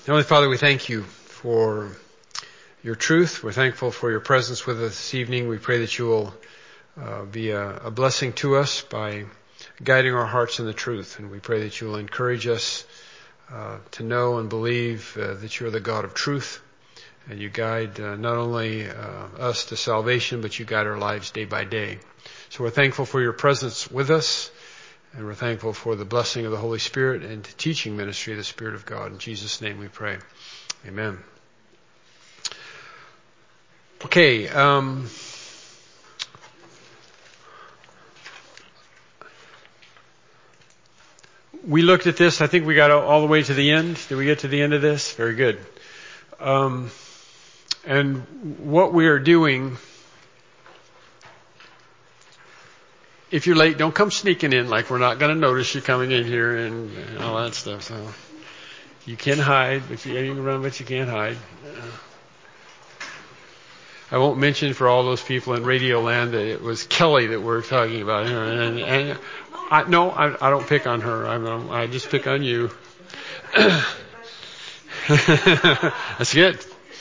Heavenly Father, we thank you for your truth. We're thankful for your presence with us this evening. We pray that you will be a blessing to us by guiding our hearts in the truth. And we pray that you will encourage us to know and believe that you are the God of truth. And you guide not only us to salvation, but you guide our lives day by day. So we're thankful for your presence with us. And we're thankful for the blessing of the Holy Spirit and the teaching ministry of the Spirit of God. In Jesus' name we pray. Amen. Okay. We looked at this. I think we got all the way to the end. Did we get to the end of this? Very good. And what we are doing... If you're late, don't come sneaking in like we're not going to notice you coming in here and all that stuff. So you can hide, but you can run, but you can't hide. I won't mention for all those people in Radio Land that it was Kelly that we're talking about here. And I don't pick on her. I just pick on you. That's good.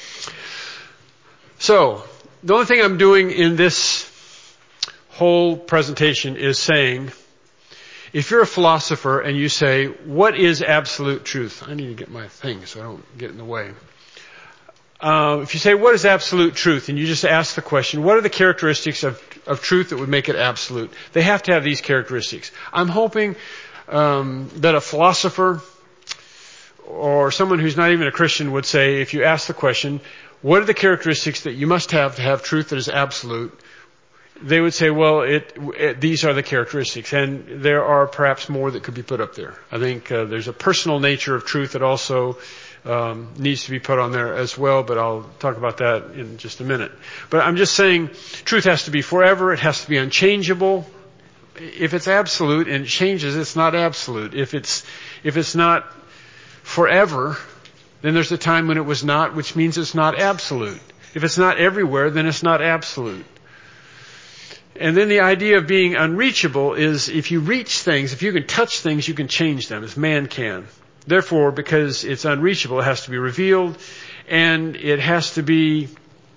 So the only thing I'm doing in this whole presentation is saying, if you're a philosopher and you say, what is absolute truth? I need to get my thing so I don't get in the way. If you say, what is absolute truth? And you just ask the question, what are the characteristics of truth that would make it absolute? They have to have these characteristics. I'm hoping that a philosopher or someone who's not even a Christian would say, if you ask the question, what are the characteristics that you must have to have truth that is absolute? They would say, well, these are the characteristics. And there are perhaps more that could be put up there. I think there's a personal nature of truth that also needs to be put on there as well, but I'll talk about that in just a minute. But I'm just saying truth has to be forever. It has to be unchangeable. If it's absolute and it changes, it's not absolute. If it's not forever, then there's a time when it was not, which means it's not absolute. If it's not everywhere, then it's not absolute. And then the idea of being unreachable is if you reach things, if you can touch things, you can change them, as man can. Therefore, because it's unreachable, it has to be revealed, and it has to be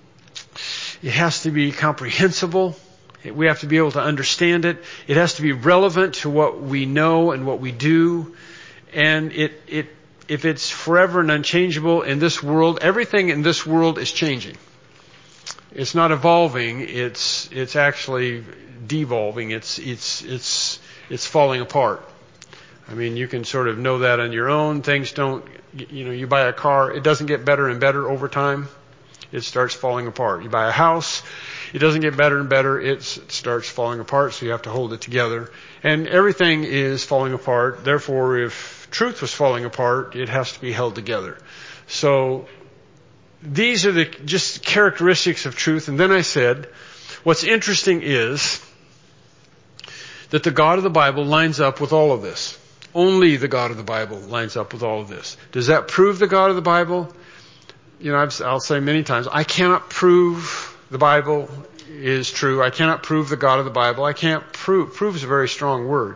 comprehensible. We have to be able to understand it. It has to be relevant to what we know and what we do. And if it's forever and unchangeable in this world, everything in this world is changing. It's not evolving. It's actually devolving. It's falling apart. I mean, you can sort of know that on your own. Things don't, you buy a car, it doesn't get better and better over time. It starts falling apart. You buy a house, it doesn't get better and better. It starts falling apart, so you have to hold it together. And everything is falling apart. Therefore, if truth was falling apart, it has to be held together. So these are the just characteristics of truth. And then I said, what's interesting is that the God of the Bible lines up with all of this. Only the God of the Bible lines up with all of this. Does that prove the God of the Bible? I'll say many times, I cannot prove the Bible is true. I cannot prove the God of the Bible. I can't prove. Prove is a very strong word.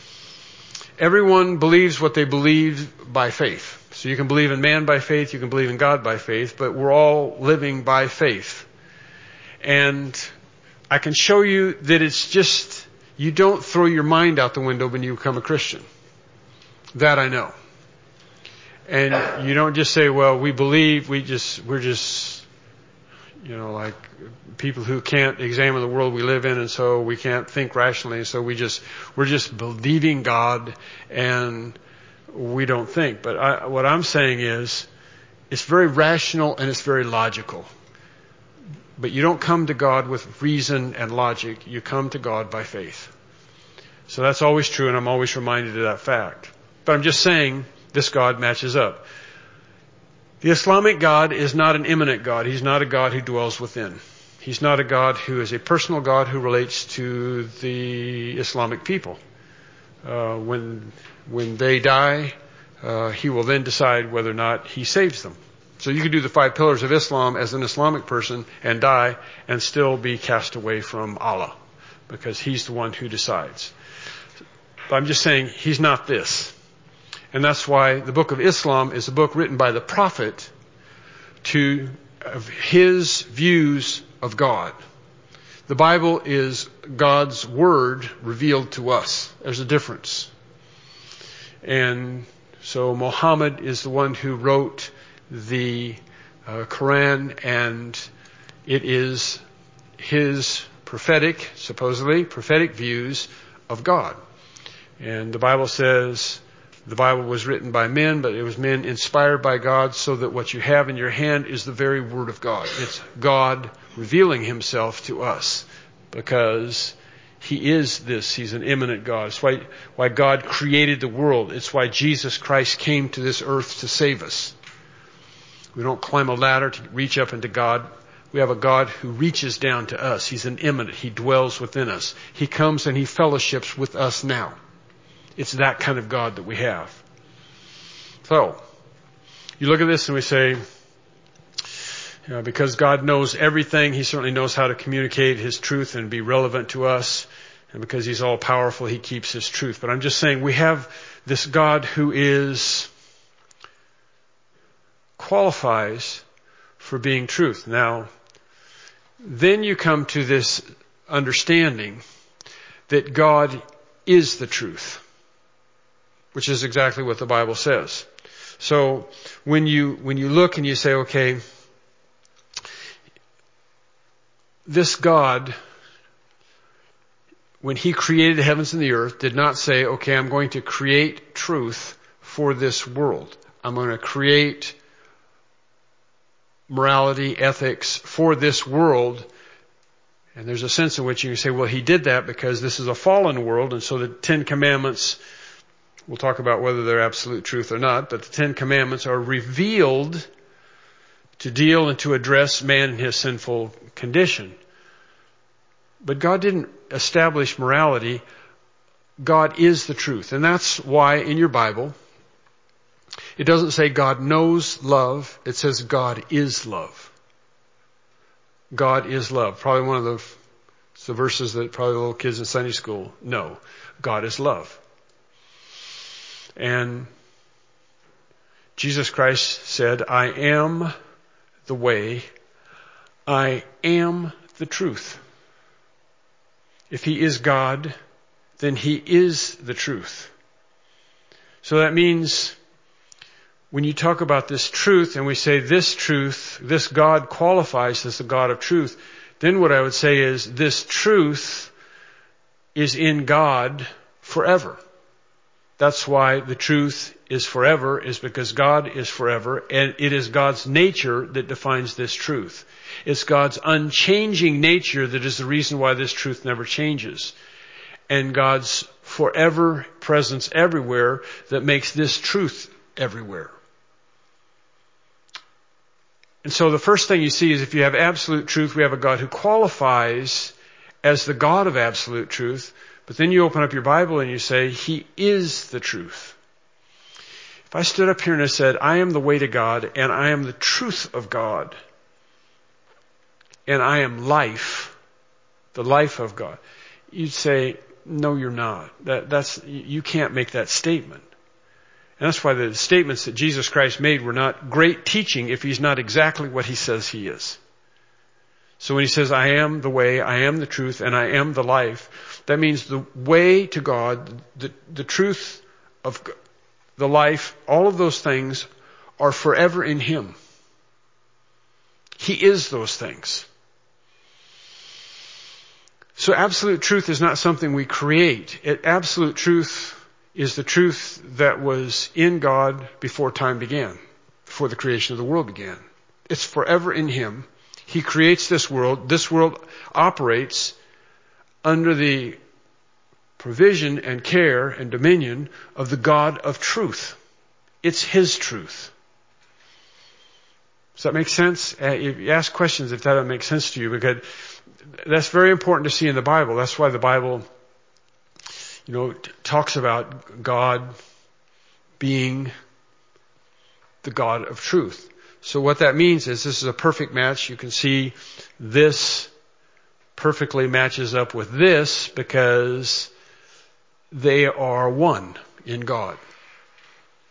Everyone believes what they believe by faith. So you can believe in man by faith, you can believe in God by faith, but we're all living by faith. And I can show you that it's just, you don't throw your mind out the window when you become a Christian. That I know. And you don't just say, well, we believe, we're just, like people who can't examine the world we live in, and so we can't think rationally, so we're just believing God and we don't think. But what I'm saying is, it's very rational and it's very logical. But you don't come to God with reason and logic. You come to God by faith. So that's always true, and I'm always reminded of that fact. But I'm just saying, this God matches up. The Islamic God is not an immanent God. He's not a God who dwells within. He's not a God who is a personal God who relates to the Islamic people. When they die, he will then decide whether or not he saves them. So you can do the 5 pillars of Islam as an Islamic person and die and still be cast away from Allah, because he's the one who decides. But I'm just saying, he's not this. And that's why the book of Islam is a book written by the prophet of his views of God. The Bible is God's word revealed to us. There's a difference. And so Muhammad is the one who wrote the Quran, and it is his supposedly prophetic views of God. And the Bible says the Bible was written by men, but it was men inspired by God, so that what you have in your hand is the very word of God. It's God revealing himself to us, because he is this. He's an immanent God. It's why God created the world. It's why Jesus Christ came to this earth to save us. We don't climb a ladder to reach up into God. We have a God who reaches down to us. He's an immanent. He dwells within us. He comes and he fellowships with us now. It's that kind of God that we have. So, you look at this and we say, because God knows everything, he certainly knows how to communicate his truth and be relevant to us. And because he's all powerful, he keeps his truth. But I'm just saying, we have this God who qualifies for being truth. Now, then you come to this understanding that God is the truth, which is exactly what the Bible says. So when you look and you say, okay, this God, when he created the heavens and the earth, did not say, okay, I'm going to create truth for this world. I'm going to create morality, ethics for this world. And there's a sense in which you can say, well, he did that because this is a fallen world, and so the Ten Commandments, we'll talk about whether they're absolute truth or not, but the Ten Commandments are revealed to deal and to address man in his sinful condition. But God didn't establish morality. God is the truth. And that's why in your Bible, it doesn't say God knows love. It says God is love. God is love. Probably one of the verses that probably the little kids in Sunday school know. God is love. And Jesus Christ said, I am the way, I am the truth. If he is God, then he is the truth. So that means when you talk about this truth and we say this truth, this God qualifies as the God of truth, then what I would say is this truth is in God forever. That's why the truth is forever, is because God is forever, and it is God's nature that defines this truth. It's God's unchanging nature that is the reason why this truth never changes. And God's forever presence everywhere that makes this truth everywhere. And so the first thing you see is if you have absolute truth, we have a God who qualifies as the God of absolute truth. But then you open up your Bible and you say, he is the truth. If I stood up here and I said, I am the way to God, and I am the truth of God, and I am life, the life of God, you'd say, no, you're not. You can't make that statement. And that's why the statements that Jesus Christ made were not great teaching if he's not exactly what he says he is. So when he says, I am the way, I am the truth, and I am the life, that means the way to God, the truth of the life, all of those things are forever in him. He is those things. So absolute truth is not something we create. Absolute truth is the truth that was in God before time began, before the creation of the world began. It's forever in him. He creates this world. This world operates under the provision and care and dominion of the God of truth. It's his truth. Does that make sense? You ask questions if that doesn't make sense to you, because that's very important to see in the Bible. That's why the Bible, talks about God being the God of truth. So what that means is this is a perfect match. You can see this perfectly matches up with this because they are one in God.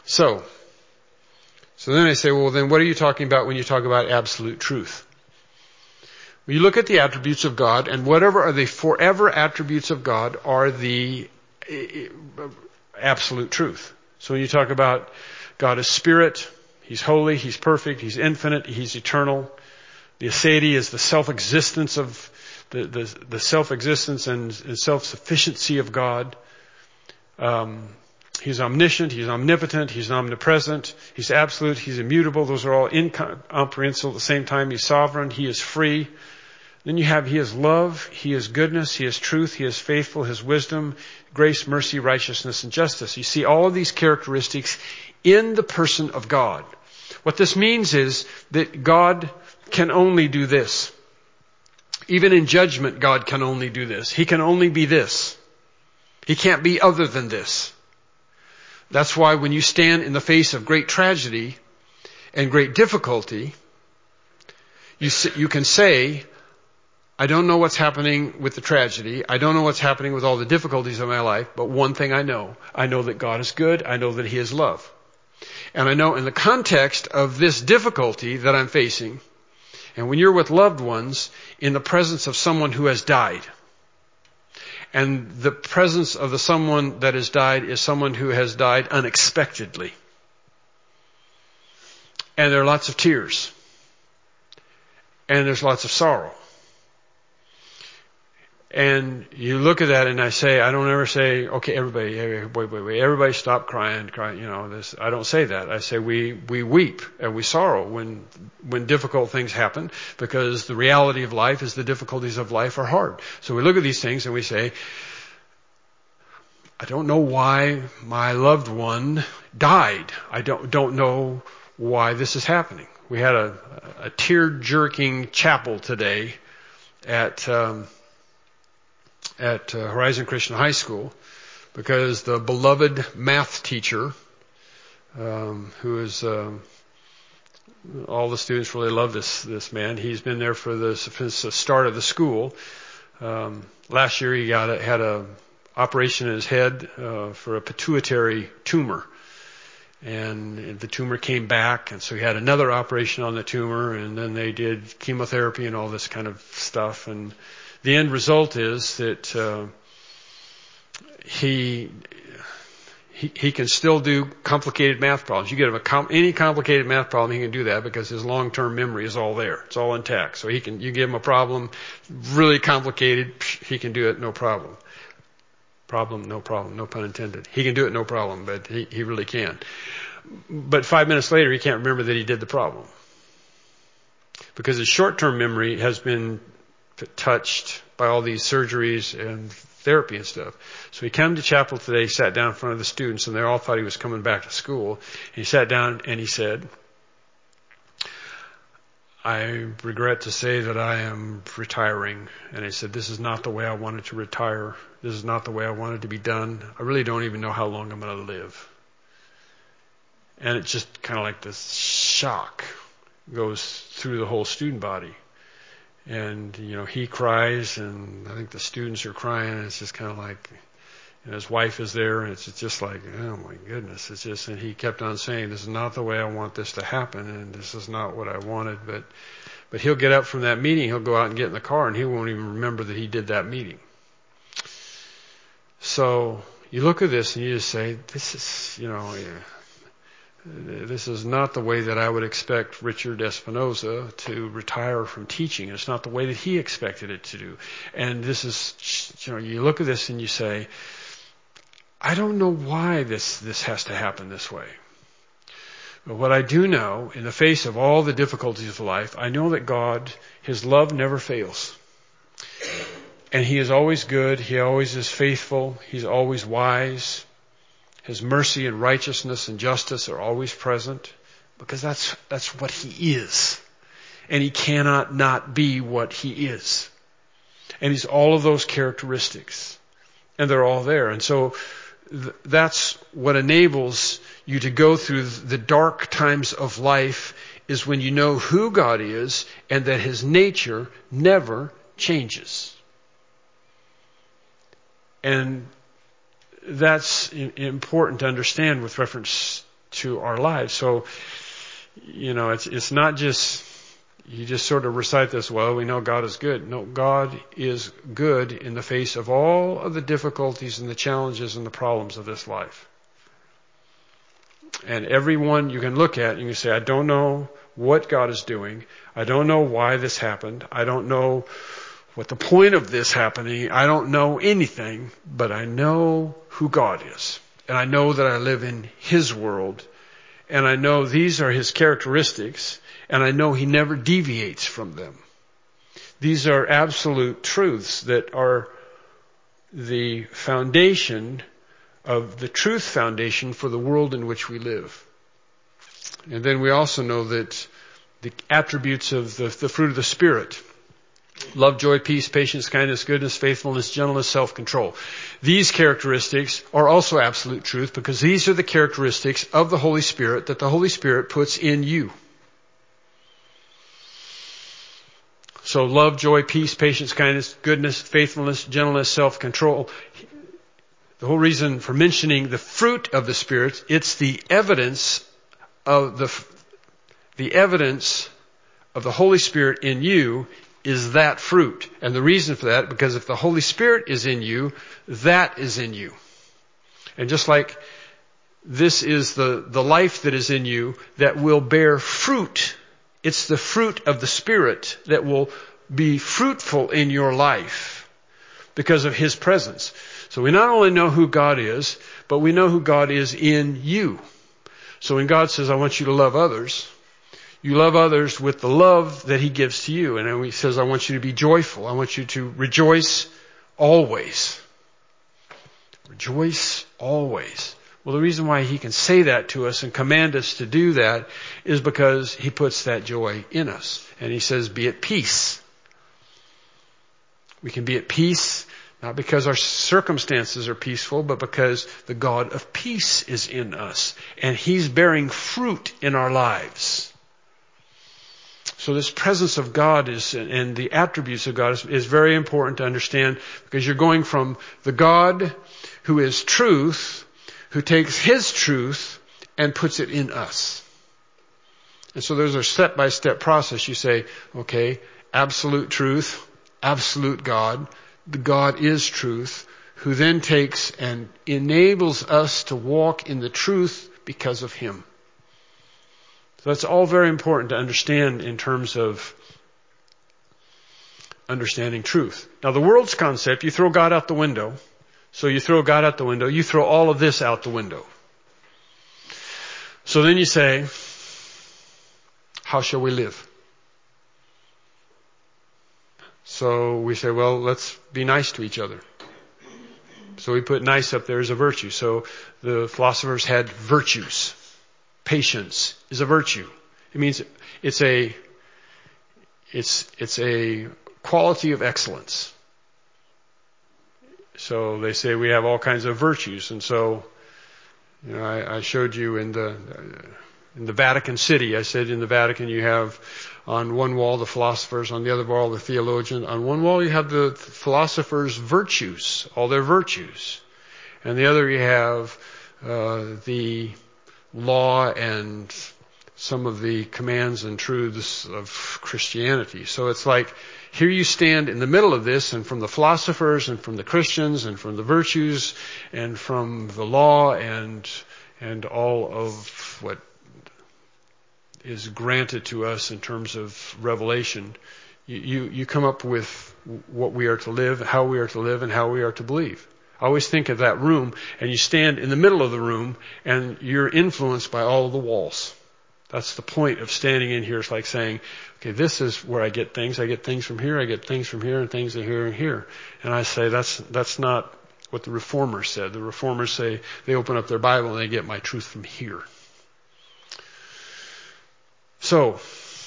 So then I say, well, then what are you talking about when you talk about absolute truth? When you look at the attributes of God, and whatever are the forever attributes of God are the absolute truth. So when you talk about God as spirit, He's holy, He's perfect, He's infinite, He's eternal. The aseity is the self-existence of the self-existence and self-sufficiency of God. He's omniscient, He's omnipotent, He's omnipresent, He's absolute, He's immutable. Those are all incomprehensible at the same time. He's sovereign, He is free. Then you have He is love, He is goodness, He is truth, He is faithful, His wisdom, grace, mercy, righteousness, and justice. You see all of these characteristics in the person of God. What this means is that God can only do this. Even in judgment, God can only do this. He can only be this. He can't be other than this. That's why when you stand in the face of great tragedy and great difficulty, you can say, I don't know what's happening with the tragedy. I don't know what's happening with all the difficulties of my life, but one thing I know that God is good. I know that He is love. And I know in the context of this difficulty that I'm facing, and when you're with loved ones, in the presence of someone who has died, and the presence of the someone that has died is someone who has died unexpectedly. And there are lots of tears. And there's lots of sorrow. And you look at that and I don't ever say, okay, everybody, wait, everybody stop crying, this. I don't say that. I say we weep and we sorrow when difficult things happen, because the reality of life is the difficulties of life are hard. So we look at these things and we say, I don't know why my loved one died. I don't know why this is happening. We had a tear-jerking chapel today at Horizon Christian High School, because the beloved math teacher, who is, all the students really love this man. He's been there since the start of the school. Last year he had a operation in his head, for a pituitary tumor. And the tumor came back, and so he had another operation on the tumor, and then they did chemotherapy and all this kind of stuff. And the end result is that he can still do complicated math problems. You get him any complicated math problem, he can do that because his long-term memory is all there. It's all intact. So you give him a problem, really complicated, he can do it, no problem. No problem, no pun intended. He can do it, no problem, but he really can. But 5 minutes later, he can't remember that he did the problem, because his short-term memory has been touched by all these surgeries and therapy and stuff. So he came to chapel today, sat down in front of the students, and they all thought he was coming back to school. And he sat down and he said, I regret to say that I am retiring. And he said, this is not the way I wanted to retire. This is not the way I wanted to be done. I really don't even know how long I'm going to live. And it's just kind of like this shock goes through the whole student body. And, he cries, and I think the students are crying, and it's just kind of like, his wife is there, and it's just like, oh my goodness, and he kept on saying, this is not the way I want this to happen, and this is not what I wanted, but he'll get up from that meeting, he'll go out and get in the car, and he won't even remember that he did that meeting. So, you look at this, and you just say, this is not the way that I would expect Richard Espinoza to retire from teaching. It's not the way that he expected it to do. And this is, you look at this and you say, I don't know why this has to happen this way. But what I do know, in the face of all the difficulties of life, I know that God, His love never fails. And He is always good. He always is faithful. He's always wise. His mercy and righteousness and justice are always present, because that's what He is. And He cannot not be what He is. And He's all of those characteristics. And they're all there. And so that's what enables you to go through the dark times of life, is when you know who God is and that His nature never changes. And that's important to understand with reference to our lives. So, it's not just, you just sort of recite this, well, we know God is good. No, God is good in the face of all of the difficulties and the challenges and the problems of this life. And everyone you can look at and you can say, I don't know what God is doing. I don't know why this happened. I don't know what the point of this happening. I don't know anything, but I know who God is. And I know that I live in His world. And I know these are His characteristics. And I know He never deviates from them. These are absolute truths that are the foundation of the truth foundation for the world in which we live. And then we also know that the attributes of the fruit of the Spirit, love, joy, peace, patience, kindness, goodness, faithfulness, gentleness, self-control. These characteristics are also absolute truth because these are the characteristics of the Holy Spirit that the Holy Spirit puts in you. So love, joy, peace, patience, kindness, goodness, faithfulness, gentleness, self-control. The whole reason for mentioning the fruit of the Spirit, it's the evidence of the evidence of the Holy Spirit in you is that fruit. And the reason for that, because if the Holy Spirit is in you, that is in you. And just like this is the life that is in you that will bear fruit, it's the fruit of the Spirit that will be fruitful in your life because of His presence. So we not only know who God is, but we know who God is in you. So when God says, I want you to love others, you love others with the love that He gives to you. And then He says, I want you to be joyful. I want you to rejoice always. Rejoice always. Well, the reason why He can say that to us and command us to do that is because He puts that joy in us. And He says, be at peace. We can be at peace not because our circumstances are peaceful, but because the God of peace is in us. And He's bearing fruit in our lives. So this presence of God and the attributes of God is very important to understand because you're going from the God who is truth, who takes His truth and puts it in us. And so there's a step-by-step process. You say, okay, absolute truth, absolute God. The God is truth, who then takes and enables us to walk in the truth because of Him. So that's all very important to understand in terms of understanding truth. Now the world's concept, you throw God out the window. So you throw God out the window, you throw all of this out the window. So then you say, how shall we live? So we say, well, let's be nice to each other. So we put nice up there as a virtue. So the philosophers had virtues. Patience is a virtue. It means it's a quality of excellence. So they say we have all kinds of virtues. And so, I showed you in the Vatican City, I said in the Vatican you have on one wall the philosophers, on the other wall the theologian. On one wall you have the philosophers' virtues, all their virtues. And the other you have the law and some of the commands and truths of Christianity. So it's like, here you stand in the middle of this, and from the philosophers and from the Christians and from the virtues and from the law and all of what is granted to us in terms of revelation, you come up with what we are to live, how we are to live, and how we are to believe. I always think of that room, and you stand in the middle of the room, and you're influenced by all of the walls. That's the point of standing in here. It's like saying, okay, this is where I get things. I get things from here, I get things from here, and things from here and here. And I say, that's not what the Reformers said. The Reformers say they open up their Bible and they get my truth from here. So,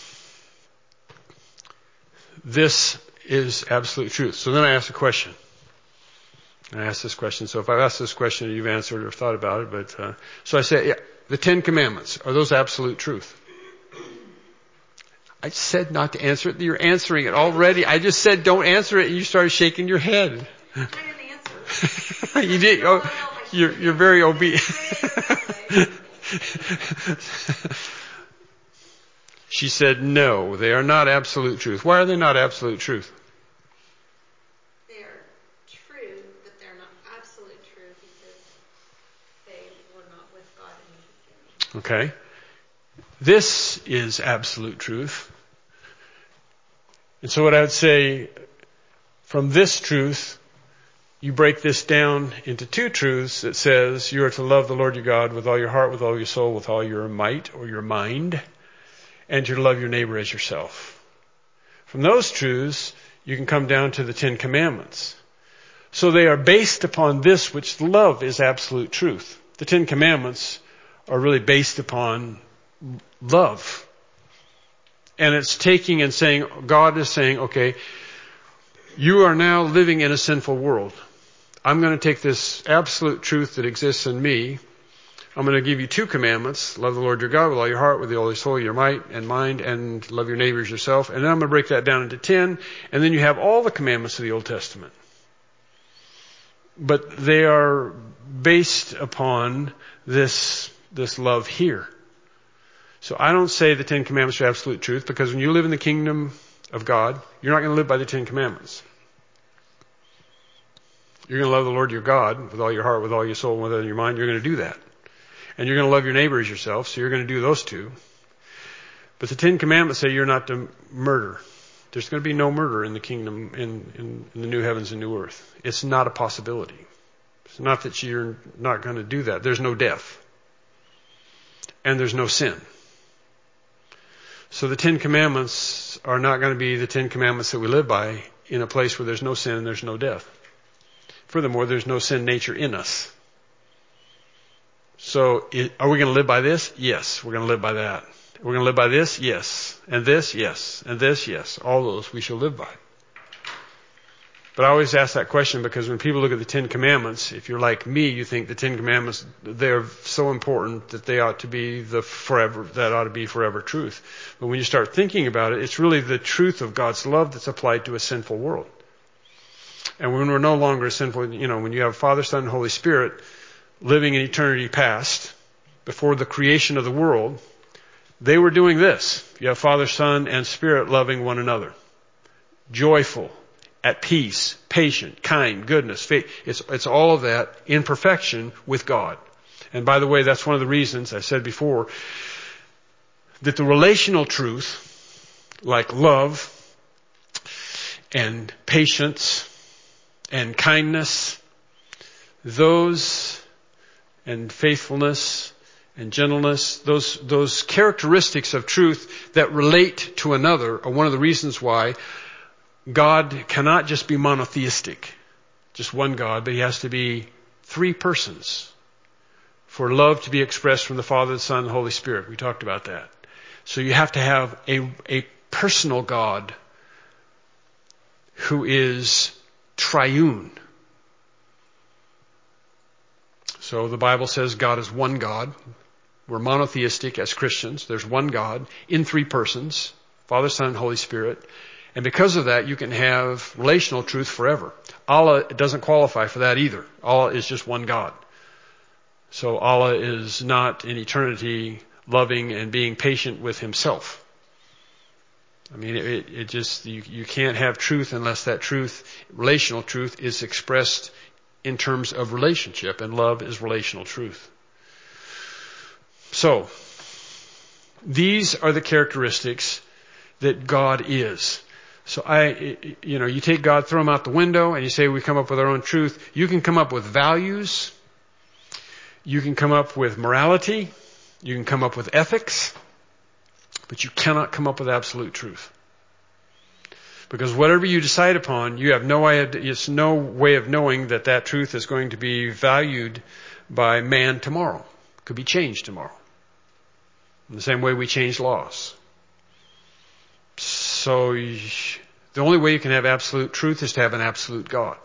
this is absolute truth. So then I ask a question. And I ask this question. So if I've asked this question, you've answered or thought about it. But so I say, yeah, the 10 Commandments, are those absolute truth? I said not to answer it. You're answering it already. I just said don't answer it, and you started shaking your head. I didn't answer. You did. Oh, you're very obedient. She said, no, they are not absolute truth. Why are they not absolute truth? They are true, but they're not absolute true because they were not with God in the beginning. Okay. This is absolute truth. And so what I would say, from this truth, you break this down into two truths that says you are to love the Lord your God with all your heart, with all your soul, with all your might or your mind, and you're to love your neighbor as yourself. From those truths, you can come down to the 10 Commandments. So they are based upon this which love is absolute truth. The 10 Commandments are really based upon love. And it's taking and saying, God is saying, okay, you are now living in a sinful world. I'm going to take this absolute truth that exists in me. I'm going to give you 2 commandments. Love the Lord your God with all your heart, with all your soul, your might and mind, and love your neighbors yourself. And then I'm going to break that down into 10. And then you have all the commandments of the Old Testament. But they are based upon this love here. So I don't say the 10 Commandments are absolute truth, because when you live in the kingdom of God, you're not going to live by the 10 Commandments. You're going to love the Lord your God with all your heart, with all your soul, and with all your mind. You're going to do that. And you're going to love your neighbor as yourself, so you're going to do those 2. But the 10 Commandments say you're not to murder. There's going to be no murder in the kingdom, in the new heavens and new earth. It's not a possibility. It's not that you're not going to do that. There's no death. And there's no sin. So the 10 Commandments are not going to be the 10 Commandments that we live by in a place where there's no sin and there's no death. Furthermore, there's no sin nature in us. So are we going to live by this? Yes, we're going to live by that. We're going to live by this? Yes. And this? Yes. And this? Yes. All those we shall live by. But I always ask that question because when people look at the 10 Commandments, if you're like me, you think the 10 Commandments, they're so important that they ought to be that ought to be forever truth. But when you start thinking about it, it's really the truth of God's love that's applied to a sinful world. And when we're no longer sinful, when you have Father, Son, and Holy Spirit living in eternity past, before the creation of the world, they were doing this. You have Father, Son, and Spirit loving one another. Joyful. At peace, patient, kind, goodness, faith. It's all of that in perfection with God. And by the way, that's one of the reasons I said before that the relational truth, like love and patience and kindness, those and faithfulness and gentleness, those characteristics of truth that relate to another are one of the reasons why God cannot just be monotheistic, just one God, but he has to be 3 persons for love to be expressed from the Father, the Son, and the Holy Spirit. We talked about that. So you have to have a personal God who is triune. So the Bible says God is one God. We're monotheistic as Christians. There's one God in 3 persons, Father, Son, and Holy Spirit. And because of that, you can have relational truth forever. Allah doesn't qualify for that either. Allah is just one God. So Allah is not in eternity loving and being patient with himself. I mean, you can't have truth unless that truth, relational truth, is expressed in terms of relationship, and love is relational truth. So, these are the characteristics that God is. So you take God, throw him out the window, and you say we come up with our own truth. You can come up with values. You can come up with morality. You can come up with ethics. But you cannot come up with absolute truth. Because whatever you decide upon, you have it's no way of knowing that truth is going to be valued by man tomorrow. It could be changed tomorrow. In the same way we change laws. So the only way you can have absolute truth is to have an absolute God.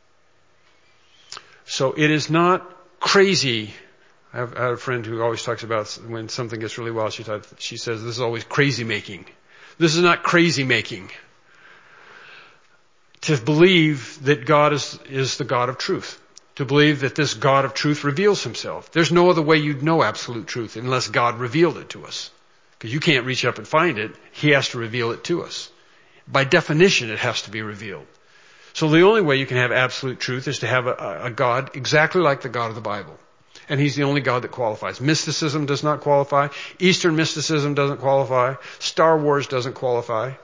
So it is not crazy. I have a friend who always talks about when something gets really well, she says this is always crazy making. This is not crazy making. To believe that God is the God of truth. to believe that this God of truth reveals himself. There's no other way you'd know absolute truth unless God revealed it to us. Because you can't reach up and find it. He has to reveal it to us. By definition, it has to be revealed. So the only way you can have absolute truth is to have a God exactly like the God of the Bible. And he's the only God that qualifies. Mysticism does not qualify. Eastern mysticism doesn't qualify. Star Wars doesn't qualify.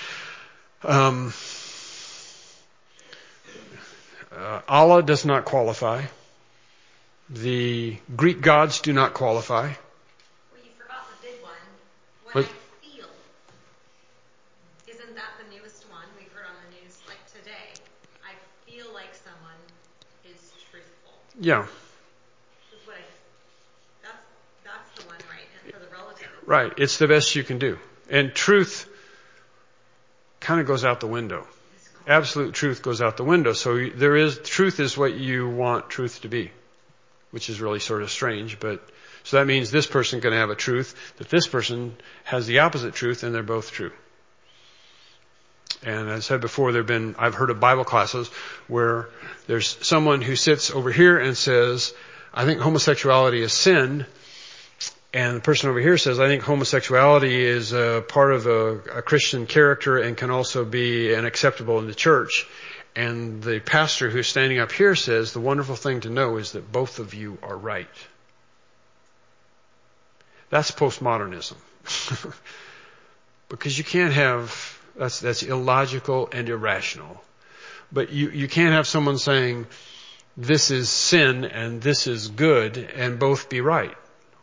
Allah does not qualify. The Greek gods do not qualify. Well, you forgot the big one. What I feel. Isn't that the newest one we've heard on the news like today? I feel like someone is truthful. Yeah. That's the one, right? And for the relative. Right. It's the best you can do. And truth kind of goes out the window. Absolute truth goes out the window. So truth is what you want truth to be, which is really sort of strange. But so that means this person can have a truth, that this person has the opposite truth, and they're both true. And as I said before, I've heard of Bible classes where there's someone who sits over here and says, I think homosexuality is sin. And the person over here says, I think homosexuality is a part of a Christian character and can also be acceptable in the church. And the pastor who's standing up here says, the wonderful thing to know is that both of you are right. That's postmodernism. Because you can't have, that's illogical and irrational. But you can't have someone saying, this is sin and this is good and both be right.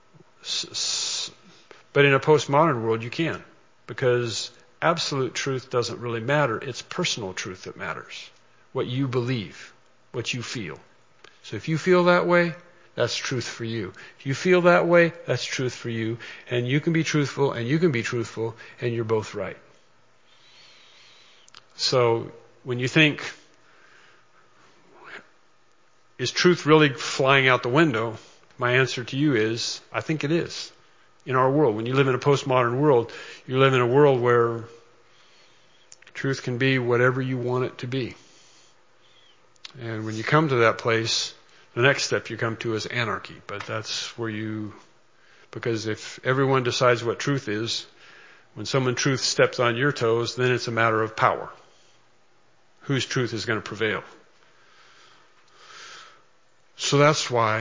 But in a postmodern world, you can. Because absolute truth doesn't really matter. It's personal truth that matters. What you believe, what you feel. So if you feel that way, that's truth for you. If you feel that way, that's truth for you. And you can be truthful and you can be truthful and you're both right. So when you think, is truth really flying out the window? My answer to you is, I think it is. In our world, when you live in a postmodern world, you live in a world where truth can be whatever you want it to be. And when you come to that place, the next step you come to is anarchy. But that's where because if everyone decides what truth is, when someone truth steps on your toes, then it's a matter of power. Whose truth is going to prevail? So that's why,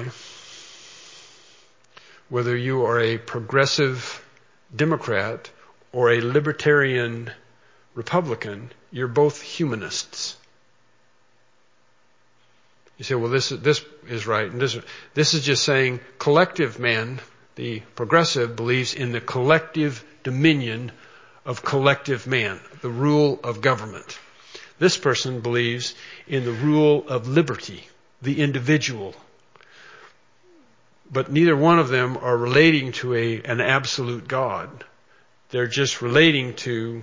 whether you are a progressive Democrat or a libertarian Republican, you're both humanists. You say, well, this is right, and this is just saying collective man, the progressive, believes in the collective dominion of collective man, the rule of government. This person believes in the rule of liberty, the individual. But neither one of them are relating to an absolute God. They're just relating to,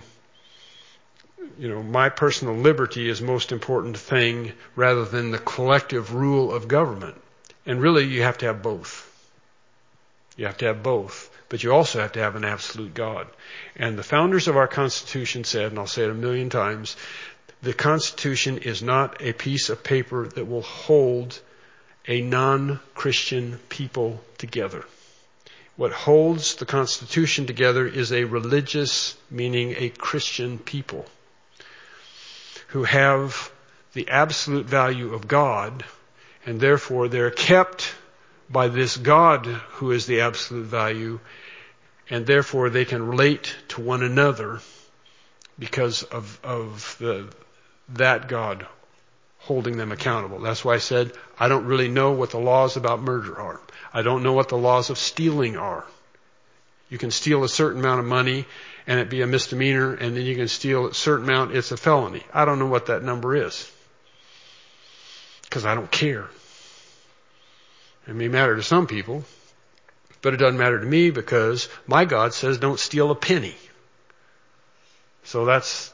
my personal liberty is most important thing rather than the collective rule of government. And really, you have to have both. You have to have both. But you also have to have an absolute God. And the founders of our Constitution said, and I'll say it 1,000,000 times, the Constitution is not a piece of paper that will hold a non-Christian people together. What holds the Constitution together is a religious, meaning a Christian people, who have the absolute value of God, and therefore they're kept by this God who is the absolute value, and therefore they can relate to one another because of that God holding them accountable. That's why I said, I don't really know what the laws about murder are. I don't know what the laws of stealing are. You can steal a certain amount of money and it be a misdemeanor, and then you can steal a certain amount, it's a felony. I don't know what that number is. Because I don't care. It may matter to some people, but it doesn't matter to me because my God says don't steal a penny. So that's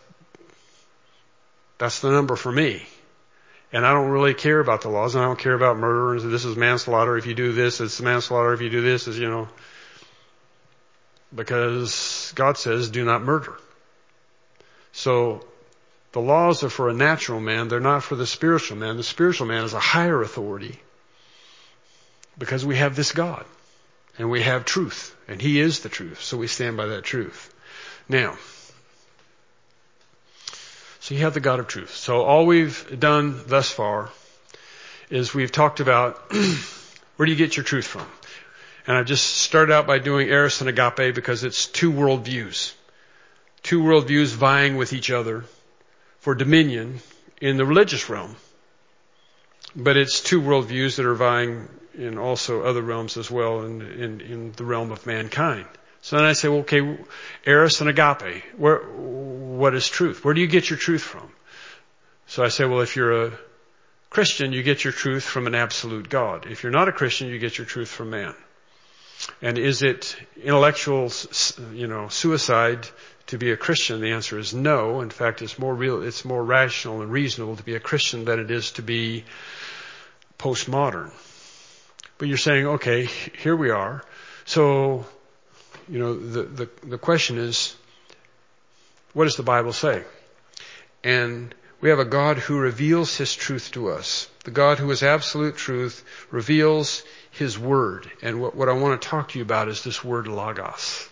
the number for me. And I don't really care about the laws, and I don't care about murder. This is manslaughter. If you do this, it's manslaughter. If you do this, because God says do not murder. So The laws are for a natural man. They're not for the spiritual man. The spiritual man is a higher authority because we have this God and we have truth and He is the truth. So we stand by that truth. Now, so you have the God of truth. So all we've done thus far is we've talked about where do you get your truth from? And I've just started out by doing eros and agape because it's two worldviews. Two worldviews vying with each other for dominion in the religious realm. But it's two worldviews that are vying in also other realms as well in the realm of mankind. So then I say, well, okay, eros and agape. What is truth? Where do you get your truth from? So I say, well, if you're a Christian, you get your truth from an absolute God. If you're not a Christian, you get your truth from man. And is it intellectual, suicide to be a Christian? The answer is no. In fact, it's more rational and reasonable to be a Christian than it is to be postmodern. But you're saying, okay, here we are. So, the question is, what does the Bible say? And we have a God who reveals His truth to us. The God who is absolute truth reveals His Word. And what I want to talk to you about is this word logos.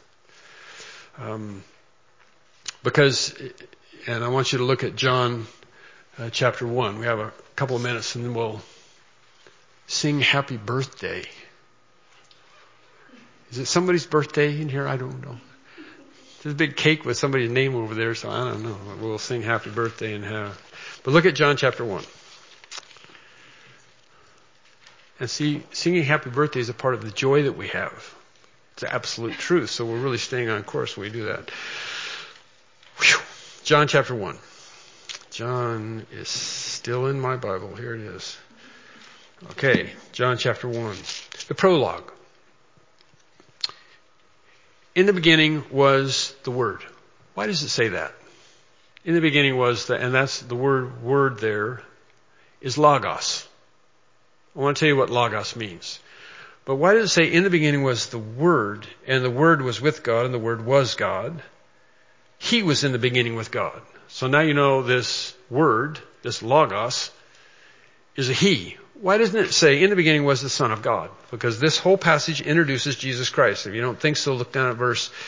And I want you to look at John chapter 1. We have a couple of minutes and then we'll sing happy birthday. Is it somebody's birthday in here? I don't know. There's a big cake with somebody's name over there, so I don't know. We'll sing happy birthday and have. But look at John chapter 1. And see, singing happy birthday is a part of the joy that we have. It's absolute truth, so we're really staying on course when we do that. Whew. John chapter 1. John is still in my Bible. Here it is. Okay, John chapter 1. The prologue. In the beginning was the Word. Why does it say that? In the beginning was and that's the word there is logos. I want to tell you what logos means. But why does it say in the beginning was the Word, and the Word was with God, and the Word was God? He was in the beginning with God. So now you know this word, this logos, is a He. Why doesn't it say in the beginning was the Son of God? Because this whole passage introduces Jesus Christ. If you don't think so, look down at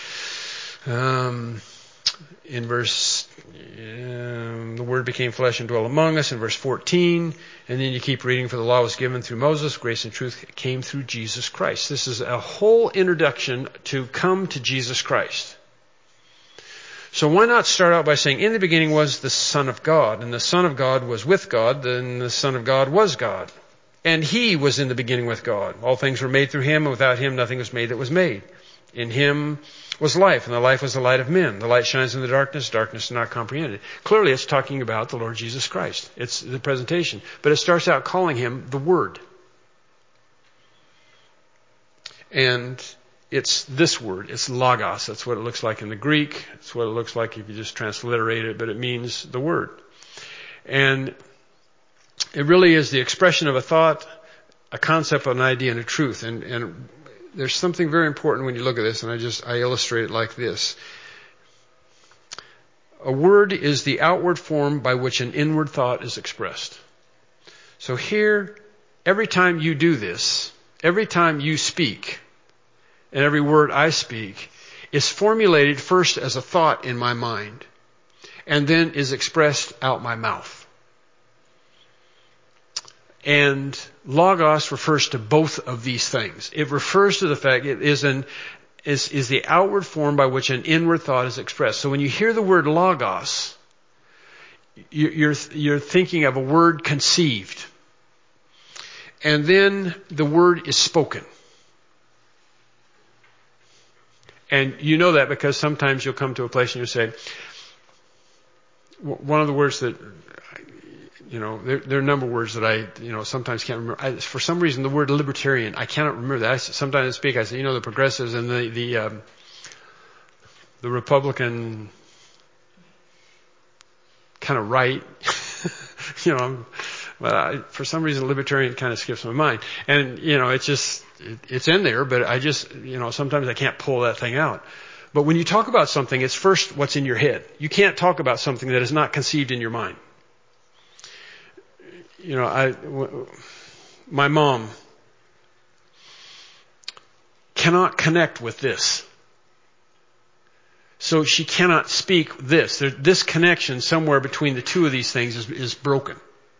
the Word became flesh and dwelt among us in verse 14. And then you keep reading, for the law was given through Moses, grace and truth came through Jesus Christ. This is a whole introduction to come to Jesus Christ. So why not start out by saying, in the beginning was the Son of God, and the Son of God was with God, then the Son of God was God. And He was in the beginning with God. All things were made through Him, and without Him nothing was made that was made. In Him was life, and the life was the light of men. The light shines in the darkness, darkness is not comprehended. Clearly it's talking about the Lord Jesus Christ. It's the presentation. But it starts out calling Him the Word. And it's this word. It's logos. That's what it looks like in the Greek. It's what it looks like if you just transliterate it, but it means the Word. And it really is the expression of a thought, a concept, an idea, and a truth. And there's something very important when you look at this, and I illustrate it like this. A word is the outward form by which an inward thought is expressed. So here, every time you do this, every time you speak, and every word I speak is formulated first as a thought in my mind and then is expressed out my mouth. And logos refers to both of these things. It refers to the fact it is the outward form by which an inward thought is expressed. So when you hear the word logos, you're thinking of a word conceived. And then the word is spoken. And you know that because sometimes you'll come to a place and you'll say, one of the words that, there are a number of words that I sometimes can't remember. For some reason, the word libertarian, I cannot remember that. Sometimes I speak, I say, the progressives and the Republican kind of right, for some reason, libertarian kind of skips my mind. And, it's in there, but I just, sometimes I can't pull that thing out. But when you talk about something, it's first what's in your head. You can't talk about something that is not conceived in your mind. You know, my mom cannot connect with this. So she cannot speak this. This connection somewhere between the two of these things is broken.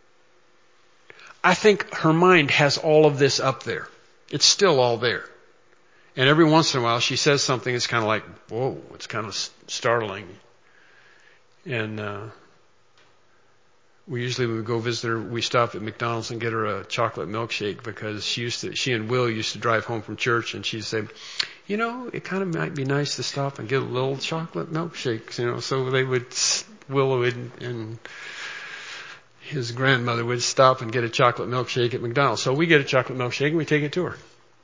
I think her mind has all of this up there. It's still all there. And every once in a while she says something that's kind of like, whoa, it's kind of startling. And we usually, when we go visit her, we stop at McDonald's and get her a chocolate milkshake, because she and Will used to drive home from church, and she'd say, you know, it kind of might be nice to stop and get a little chocolate milkshake, you know. So they would, Will and his grandmother would stop and get a chocolate milkshake at McDonald's. So we get a chocolate milkshake and we take it to her.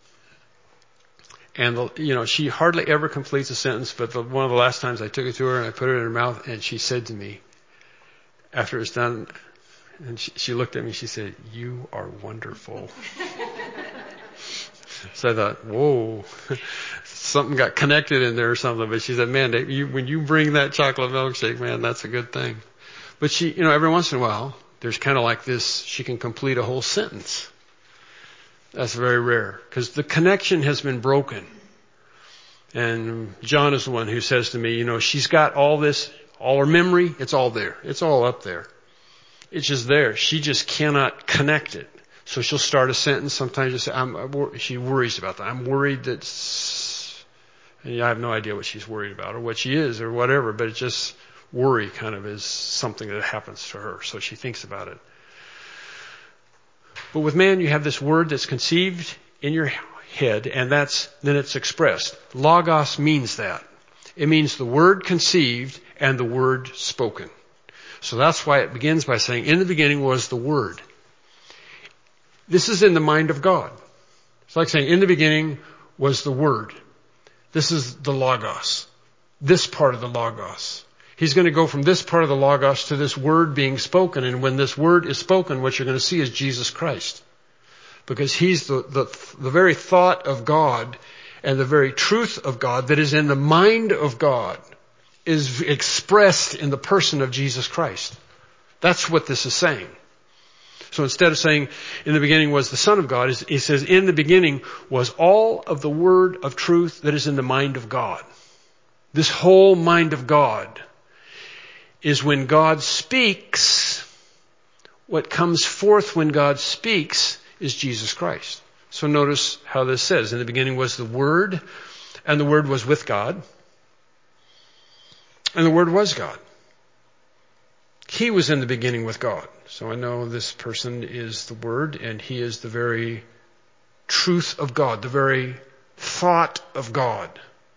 And, you know, she hardly ever completes a sentence, but one of the last times I took it to her and I put it in her mouth, and she said to me, after it was done, and she looked at me, she said, "You are wonderful." So I thought, whoa, something got connected in there or something. But she said, man, when you bring that chocolate milkshake, man, that's a good thing. But she, you know, every once in a while, there's kind of like this, she can complete a whole sentence. That's very rare, because the connection has been broken. And John is the one who says to me, you know, she's got all this, all her memory, it's all there. It's all up there. It's just there. She just cannot connect it. So she'll start a sentence. Sometimes she'll say, she worries about that. I'm worried that, and I have no idea what she's worried about or what she is or whatever, but it's just worry kind of is something that happens to her. So she thinks about it. But with man, you have this word that's conceived in your head, and then it's expressed. Logos means that. It means the word conceived and the word spoken. So that's why it begins by saying, in the beginning was the Word. This is in the mind of God. It's like saying, in the beginning was the Word. This is the Logos. This part of the Logos. He's going to go from this part of the Logos to this Word being spoken. And when this Word is spoken, what you're going to see is Jesus Christ. Because He's the very thought of God and the very truth of God that is in the mind of God is expressed in the person of Jesus Christ. That's what this is saying. So instead of saying, in the beginning was the Son of God, he says, in the beginning was all of the word of truth that is in the mind of God. This whole mind of God is when God speaks, what comes forth when God speaks is Jesus Christ. So notice how this says, in the beginning was the Word, and the Word was with God. And the Word was God. He was in the beginning with God. So I know this person is the Word, and He is the very truth of God, the very thought of God.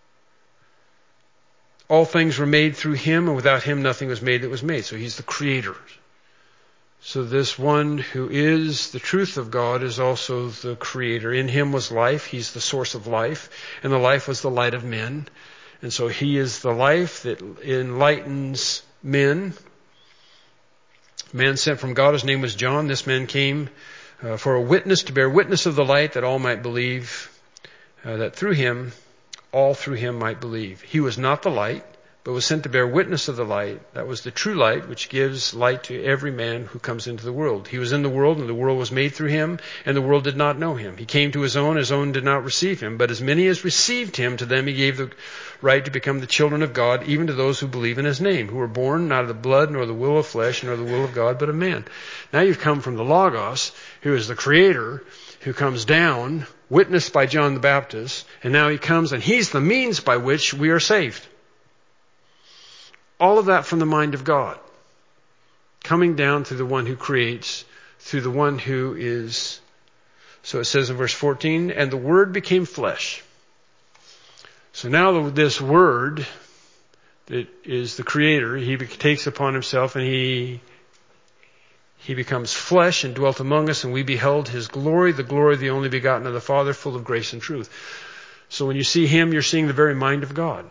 All things were made through Him, and without Him nothing was made that was made. So He's the Creator. So this one who is the truth of God is also the Creator. In Him was life. He's the source of life. And the life was the light of men. And so He is the life that enlightens men. Man sent from God, his name was John. This man came for a witness, to bear witness of the light, that all might believe, that through him, all through him might believe. He was not the light, but was sent to bear witness of the light. That was the true light, which gives light to every man who comes into the world. He was in the world, and the world was made through him, and the world did not know him. He came to his own did not receive him. But as many as received him, to them he gave the right to become the children of God, even to those who believe in his name, who were born not of the blood, nor the will of flesh, nor the will of God, but of man. Now you've come from the Logos, who is the Creator, who comes down, witnessed by John the Baptist, and now he comes, and he's the means by which we are saved. All of that from the mind of God, coming down through the one who creates, through the one who is. So it says in verse 14, and the Word became flesh. So now this Word that is the Creator, He takes upon Himself, and He becomes flesh and dwelt among us, and we beheld His glory, the glory of the only begotten of the Father, full of grace and truth. So when you see Him, you're seeing the very mind of God.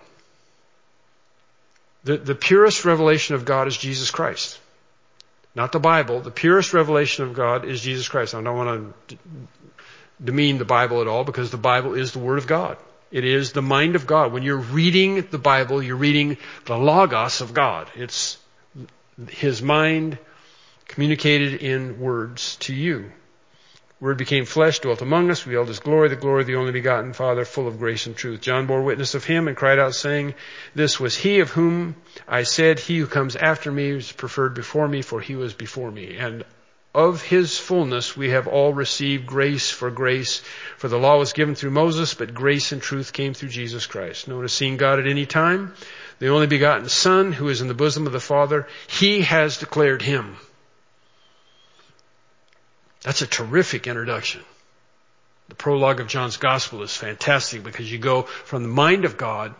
The purest revelation of God is Jesus Christ. Not the Bible. The purest revelation of God is Jesus Christ. I don't want to demean the Bible at all, because the Bible is the Word of God. It is the mind of God. When you're reading the Bible, you're reading the Logos of God. It's His mind communicated in words to you. Word became flesh, dwelt among us. We beheld His glory, the glory of the only begotten Father, full of grace and truth. John bore witness of Him and cried out, saying, This was He of whom I said, He who comes after me is preferred before me, for He was before me. And of His fullness we have all received grace. For the law was given through Moses, but grace and truth came through Jesus Christ. No one has seen God at any time. The only begotten Son, who is in the bosom of the Father, He has declared Him. That's a terrific introduction. The prologue of John's Gospel is fantastic because you go from the mind of God,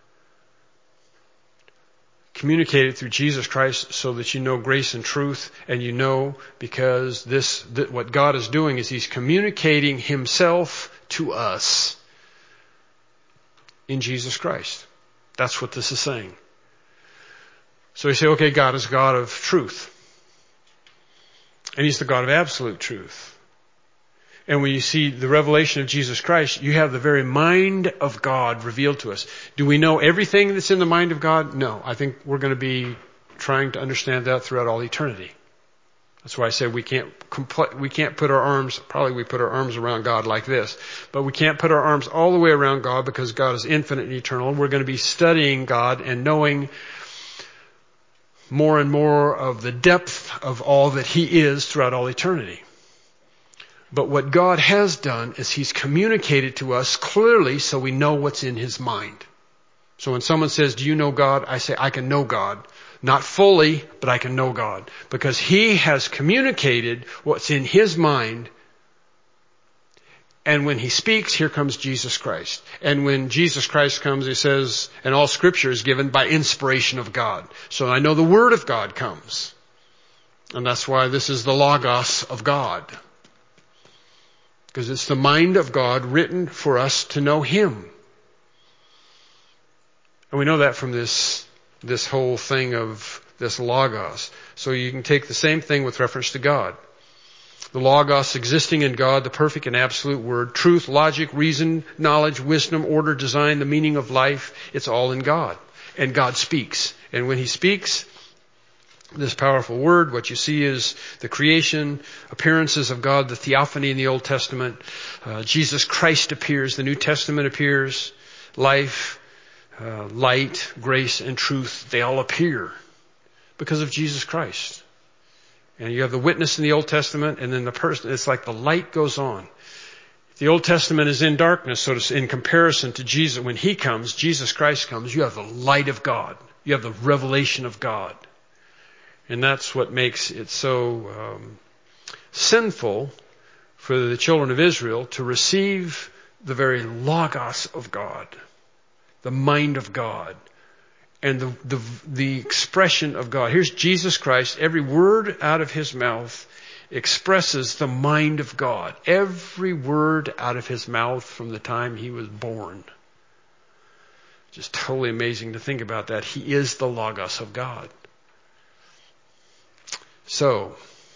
communicated through Jesus Christ so that you know grace and truth, and you know because what God is doing is He's communicating Himself to us in Jesus Christ. That's what this is saying. So you say, okay, God is God of truth. And He's the God of absolute truth. And when you see the revelation of Jesus Christ, you have the very mind of God revealed to us. Do we know everything that's in the mind of God? No. I think we're going to be trying to understand that throughout all eternity. That's why I say we can't put our arms, probably we put our arms around God like this, but we can't put our arms all the way around God because God is infinite and eternal. We're going to be studying God and knowing more and more of the depth of all that He is throughout all eternity. But what God has done is He's communicated to us clearly so we know what's in His mind. So when someone says, do you know God? I say, I can know God. Not fully, but I can know God. Because He has communicated what's in His mind. And when He speaks, here comes Jesus Christ. And when Jesus Christ comes, He says, and all Scripture is given by inspiration of God. So I know the Word of God comes. And that's why this is the Logos of God. Because it's the mind of God written for us to know Him. And we know that from this whole thing of this Logos. So you can take the same thing with reference to God. The Logos existing in God, the perfect and absolute Word, truth, logic, reason, knowledge, wisdom, order, design, the meaning of life, it's all in God. And God speaks. And when He speaks, this powerful Word, what you see is the creation, appearances of God, the theophany in the Old Testament. Jesus Christ appears, the New Testament appears, life, light, grace, and truth, they all appear because of Jesus Christ. And you have the witness in the Old Testament, and then the person, it's like the light goes on. The Old Testament is in darkness, so in comparison to Jesus, when He comes, Jesus Christ comes, you have the light of God. You have the revelation of God. And that's what makes it so sinful for the children of Israel to receive the very Logos of God, the mind of God, and the expression of God. Here's Jesus Christ. Every word out of His mouth expresses the mind of God. Every word out of His mouth from the time He was born. Just totally amazing to think about that. He is the Logos of God. So,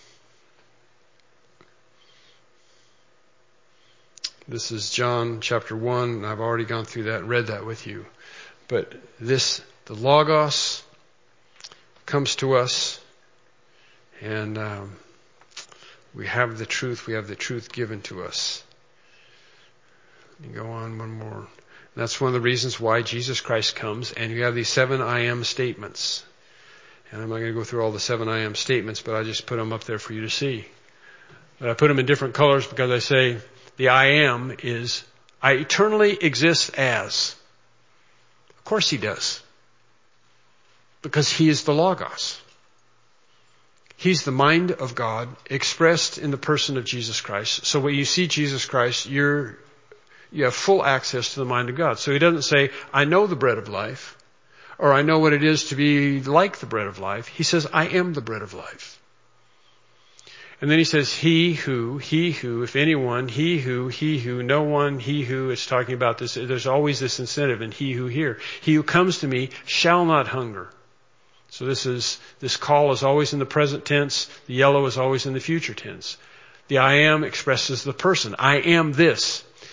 this is John chapter 1, and I've already gone through that and read that with you. But the Logos comes to us, and we have the truth given to us. Let me go on one more. And that's one of the reasons why Jesus Christ comes, and you have these 7 I am statements. And I'm not going to go through all the 7 I am statements, but I just put them up there for you to see. But I put them in different colors because I say the I am is I eternally exist as. Of course He does. Because He is the Logos. He's the mind of God expressed in the person of Jesus Christ. So when you see Jesus Christ, you have full access to the mind of God. So He doesn't say, I know the bread of life, or I know what it is to be like the bread of life. He says, I am the bread of life. And then He says, he who, if anyone, he who, no one, he who, it's talking about this, there's always this incentive in he who here. He who comes to me shall not hunger. So this call is always in the present tense. The yellow is always in the future tense. The I am expresses the person. I am this.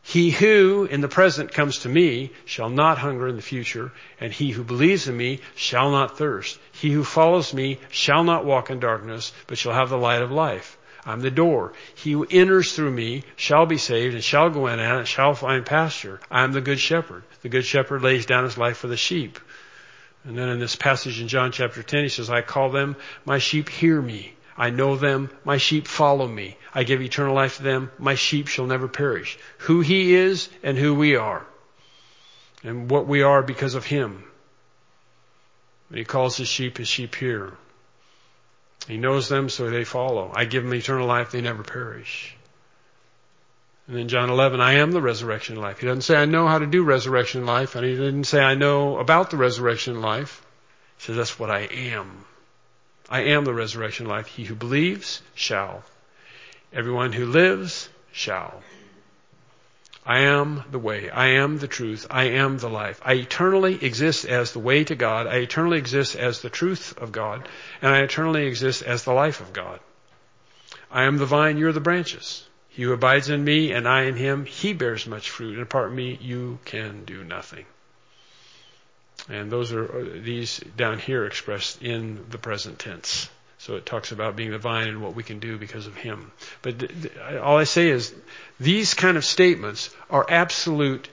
He who in the present comes to me shall not hunger in the future, and he who believes in me shall not thirst. He who follows me shall not walk in darkness, but shall have the light of life. I'm the door. He who enters through me shall be saved and shall go in and shall find pasture. I am the good shepherd. The good shepherd lays down his life for the sheep. And then in this passage in John chapter 10, he says, I call them, my sheep hear me. I know them, my sheep follow me. I give eternal life to them, my sheep shall never perish. Who he is and who we are. And what we are because of him. And he calls his sheep hear. He knows them, so they follow. I give them eternal life, they never perish. And then John 11, I am the resurrection life. He doesn't say I know how to do resurrection life, and he didn't say I know about the resurrection life. He says that's what I am. I am the resurrection life. He who believes shall. Everyone who lives shall. I am the way. I am the truth. I am the life. I eternally exist as the way to God. I eternally exist as the truth of God. And I eternally exist as the life of God. I am the vine, you're the branches. He who abides in me and I in him, he bears much fruit. And apart from me, you can do nothing. And those are these down here expressed in the present tense. So it talks about being the vine and what we can do because of him. But all I say is these kind of statements are absolute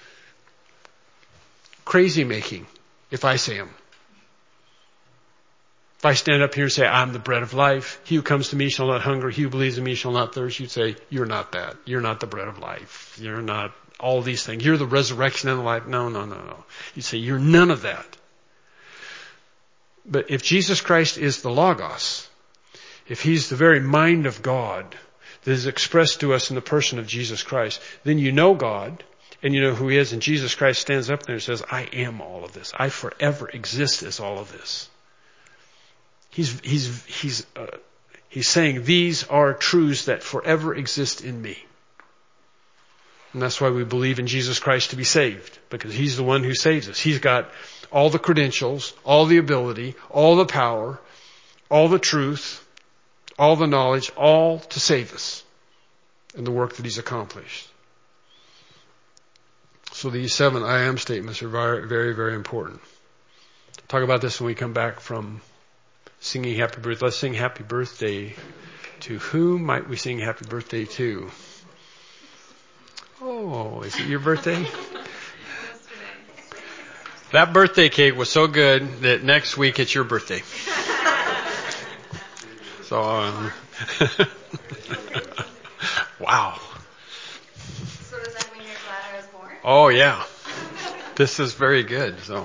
crazy making if I say them. If I stand up here and say, I'm the bread of life, he who comes to me shall not hunger, he who believes in me shall not thirst, you'd say, you're not that. You're not the bread of life. You're not all these things. You're the resurrection and the life. No. You'd say, you're none of that. But if Jesus Christ is the Logos, if he's the very mind of God that is expressed to us in the person of Jesus Christ, then you know God and you know who he is. And Jesus Christ stands up there and says, I am all of this. I forever exist as all of this. He's saying these are truths that forever exist in me. And that's why we believe in Jesus Christ to be saved, because he's the one who saves us. He's got all the credentials, all the ability, all the power, all the truth, all the knowledge, all to save us in the work that he's accomplished. So these 7 I am statements are very, very, very important. Talk about this when we come back from singing happy birthday. Let's sing happy birthday. To whom might we sing happy birthday to? Oh, is it your birthday? That birthday cake was so good that next week it's your birthday. So, wow. So does that mean you're glad I was born? Oh yeah. This is very good. So.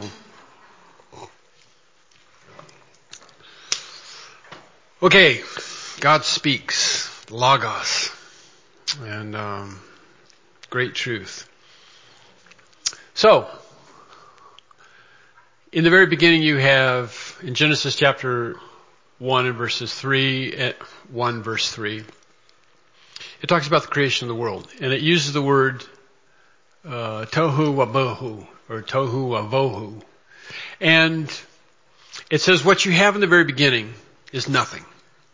Okay. God speaks. Logos. And, great truth. So, in the very beginning you have, in Genesis chapter 1 and verses 3, 1 verse 3, it talks about the creation of the world. And it uses the word tohu wabohu, or tohu wavohu. And it says what you have in the very beginning is nothing.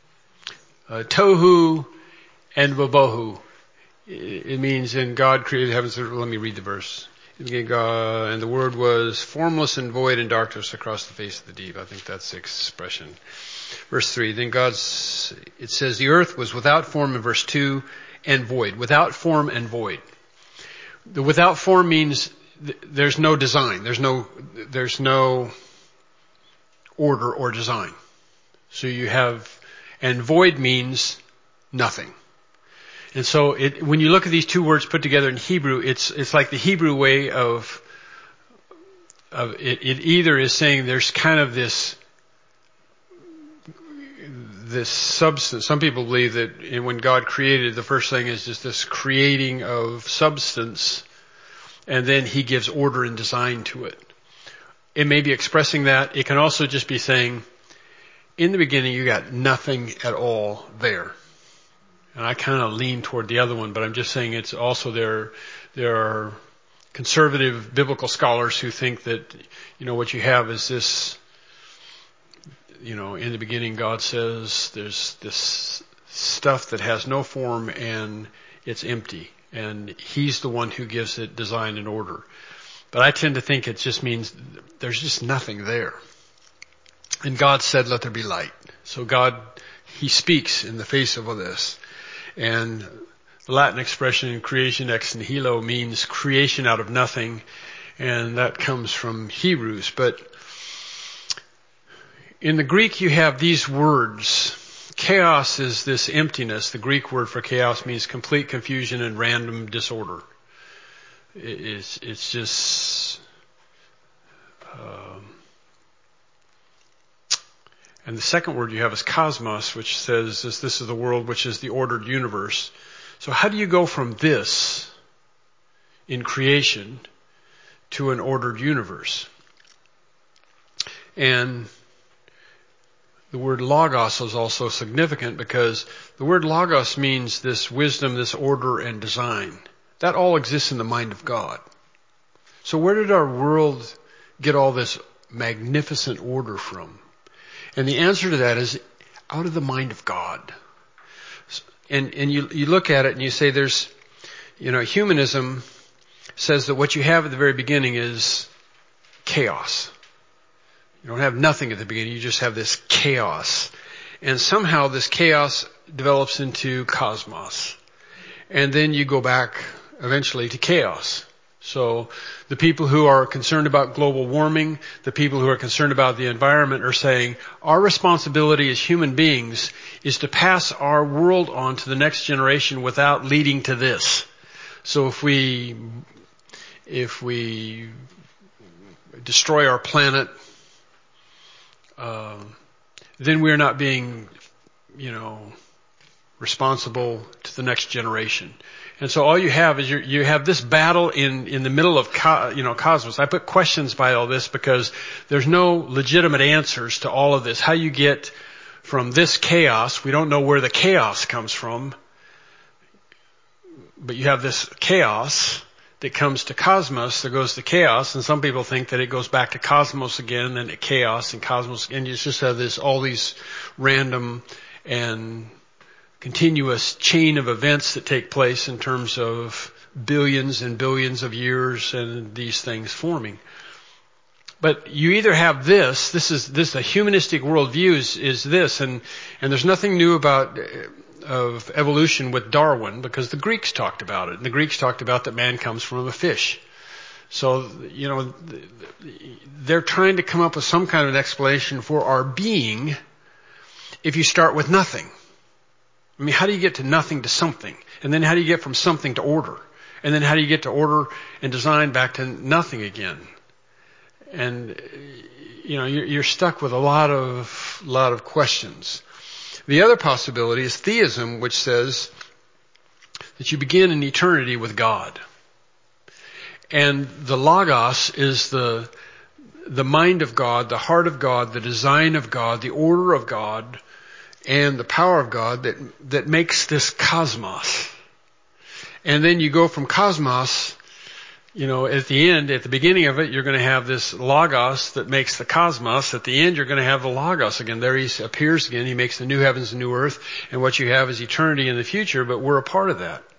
Tohu and wabohu. It means, and God created heavens. Let me read the verse. And the word was formless and void and darkness across the face of the deep. I think that's the expression. Verse 3, then it says the earth was without form in verse 2 and void. Without form and void. The without form means there's no design. There's no order or design. So you have, and void means nothing. And so when you look at these two words put together in Hebrew, it's like the Hebrew way of it either is saying there's kind of this substance. Some people believe that when God created, the first thing is just this creating of substance, and then he gives order and design to it. It may be expressing that. It can also just be saying, in the beginning you got nothing at all there. And I kind of lean toward the other one, but I'm just saying it's also there are conservative biblical scholars who think that, what you have is this, in the beginning God says there's this stuff that has no form and it's empty. And He's the one who gives it design and order. But I tend to think it just means there's just nothing there. And God said, let there be light. So God, He speaks in the face of all this. And the Latin expression creation ex nihilo means creation out of nothing. And that comes from Hebrews. But in the Greek you have these words. Chaos is this emptiness. The Greek word for chaos means complete confusion and random disorder. It's just, and the second word you have is cosmos, which says this is the world, which is the ordered universe. So how do you go from this in creation to an ordered universe? And the word logos is also significant because the word logos means this wisdom, this order and design. That all exists in the mind of God. So where did our world get all this magnificent order from? And the answer to that is out of the mind of God. And you look at it and you say there's, humanism says that what you have at the very beginning is chaos. You don't have nothing at the beginning, you just have this chaos. And somehow this chaos develops into cosmos. And then you go back eventually to chaos. So the people who are concerned about global warming, the people who are concerned about the environment are saying our responsibility as human beings is to pass our world on to the next generation without leading to this. So if we destroy our planet, then we're not being, responsible to the next generation. And so all you have is you have this battle in the middle of cosmos. I put questions by all this because there's no legitimate answers to all of this. How you get from this chaos, we don't know where the chaos comes from, but you have this chaos that comes to cosmos, that goes to chaos, and some people think that it goes back to cosmos again, then to chaos and cosmos, and you just have all these random and continuous chain of events that take place in terms of billions and billions of years and these things forming. But you either have this a humanistic worldview is this, and there's nothing new of evolution with Darwin because the Greeks talked about it. And the Greeks talked about that man comes from a fish. So, they're trying to come up with some kind of an explanation for our being if you start with nothing. I mean, how do you get to nothing to something? And then how do you get from something to order? And then how do you get to order and design back to nothing again? And, you're stuck with a lot of questions. The other possibility is theism, which says that you begin in eternity with God. And the logos is the mind of God, the heart of God, the design of God, the order of God, and the power of God that makes this cosmos. And then you go from cosmos, at the beginning of it, you're going to have this logos that makes the cosmos. At the end, you're going to have the logos again. There he appears again. He makes the new heavens and new earth. And what you have is eternity in the future, but we're a part of that.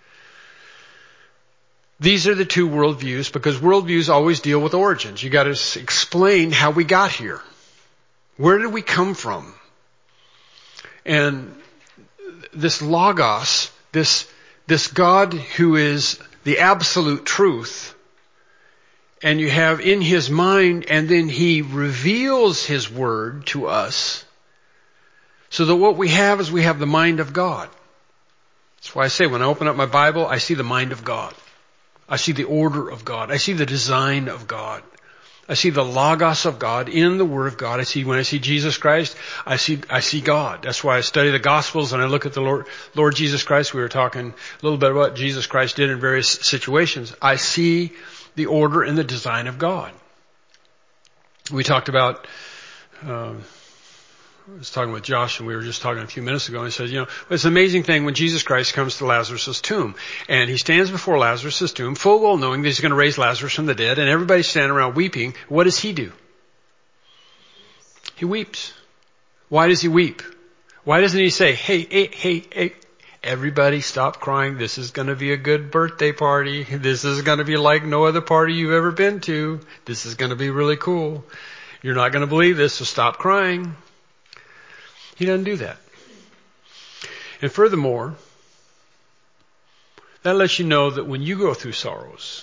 These are the two worldviews because worldviews always deal with origins. You got to explain how we got here. Where did we come from? And this logos, this God who is the absolute truth, and you have in His mind, and then He reveals His word to us, so that what we have is we have the mind of God. That's why I say when I open up my Bible, I see the mind of God. I see the order of God. I see the design of God. I see the logos of God in the Word of God. When I see Jesus Christ, I see God. That's why I study the Gospels and I look at the Lord Jesus Christ. We were talking a little bit about what Jesus Christ did in various situations. I see the order and the design of God. We talked about, I was talking with Josh and we were just talking a few minutes ago and he said, it's an amazing thing when Jesus Christ comes to Lazarus' tomb and he stands before Lazarus' tomb full well knowing that he's going to raise Lazarus from the dead and everybody's standing around weeping. What does he do? He weeps. Why does he weep? Why doesn't he say, hey, Everybody stop crying. This is going to be a good birthday party. This is going to be like no other party you've ever been to. This is going to be really cool. You're not going to believe this, so stop crying. He doesn't do that. And furthermore, that lets you know that when you go through sorrows,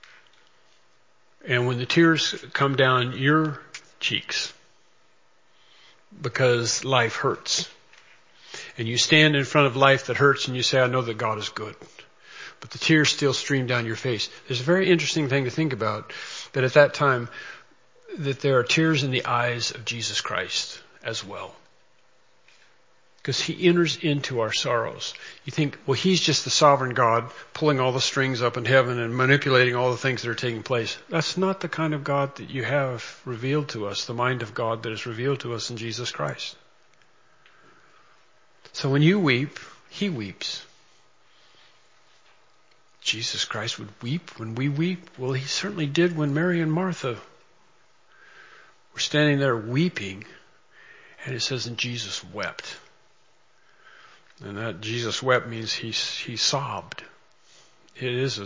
and when the tears come down your cheeks, because life hurts, and you stand in front of life that hurts and you say, I know that God is good, but the tears still stream down your face. There's a very interesting thing to think about, that at that time, that there are tears in the eyes of Jesus Christ as well. Because he enters into our sorrows. You think, well, he's just the sovereign God pulling all the strings up in heaven and manipulating all the things that are taking place. That's not the kind of God that you have revealed to us, the mind of God that is revealed to us in Jesus Christ. So when you weep, he weeps. Jesus Christ would weep when we weep. Well, he certainly did when Mary and Martha were standing there weeping. And it says, and Jesus wept. And that Jesus wept means he sobbed. This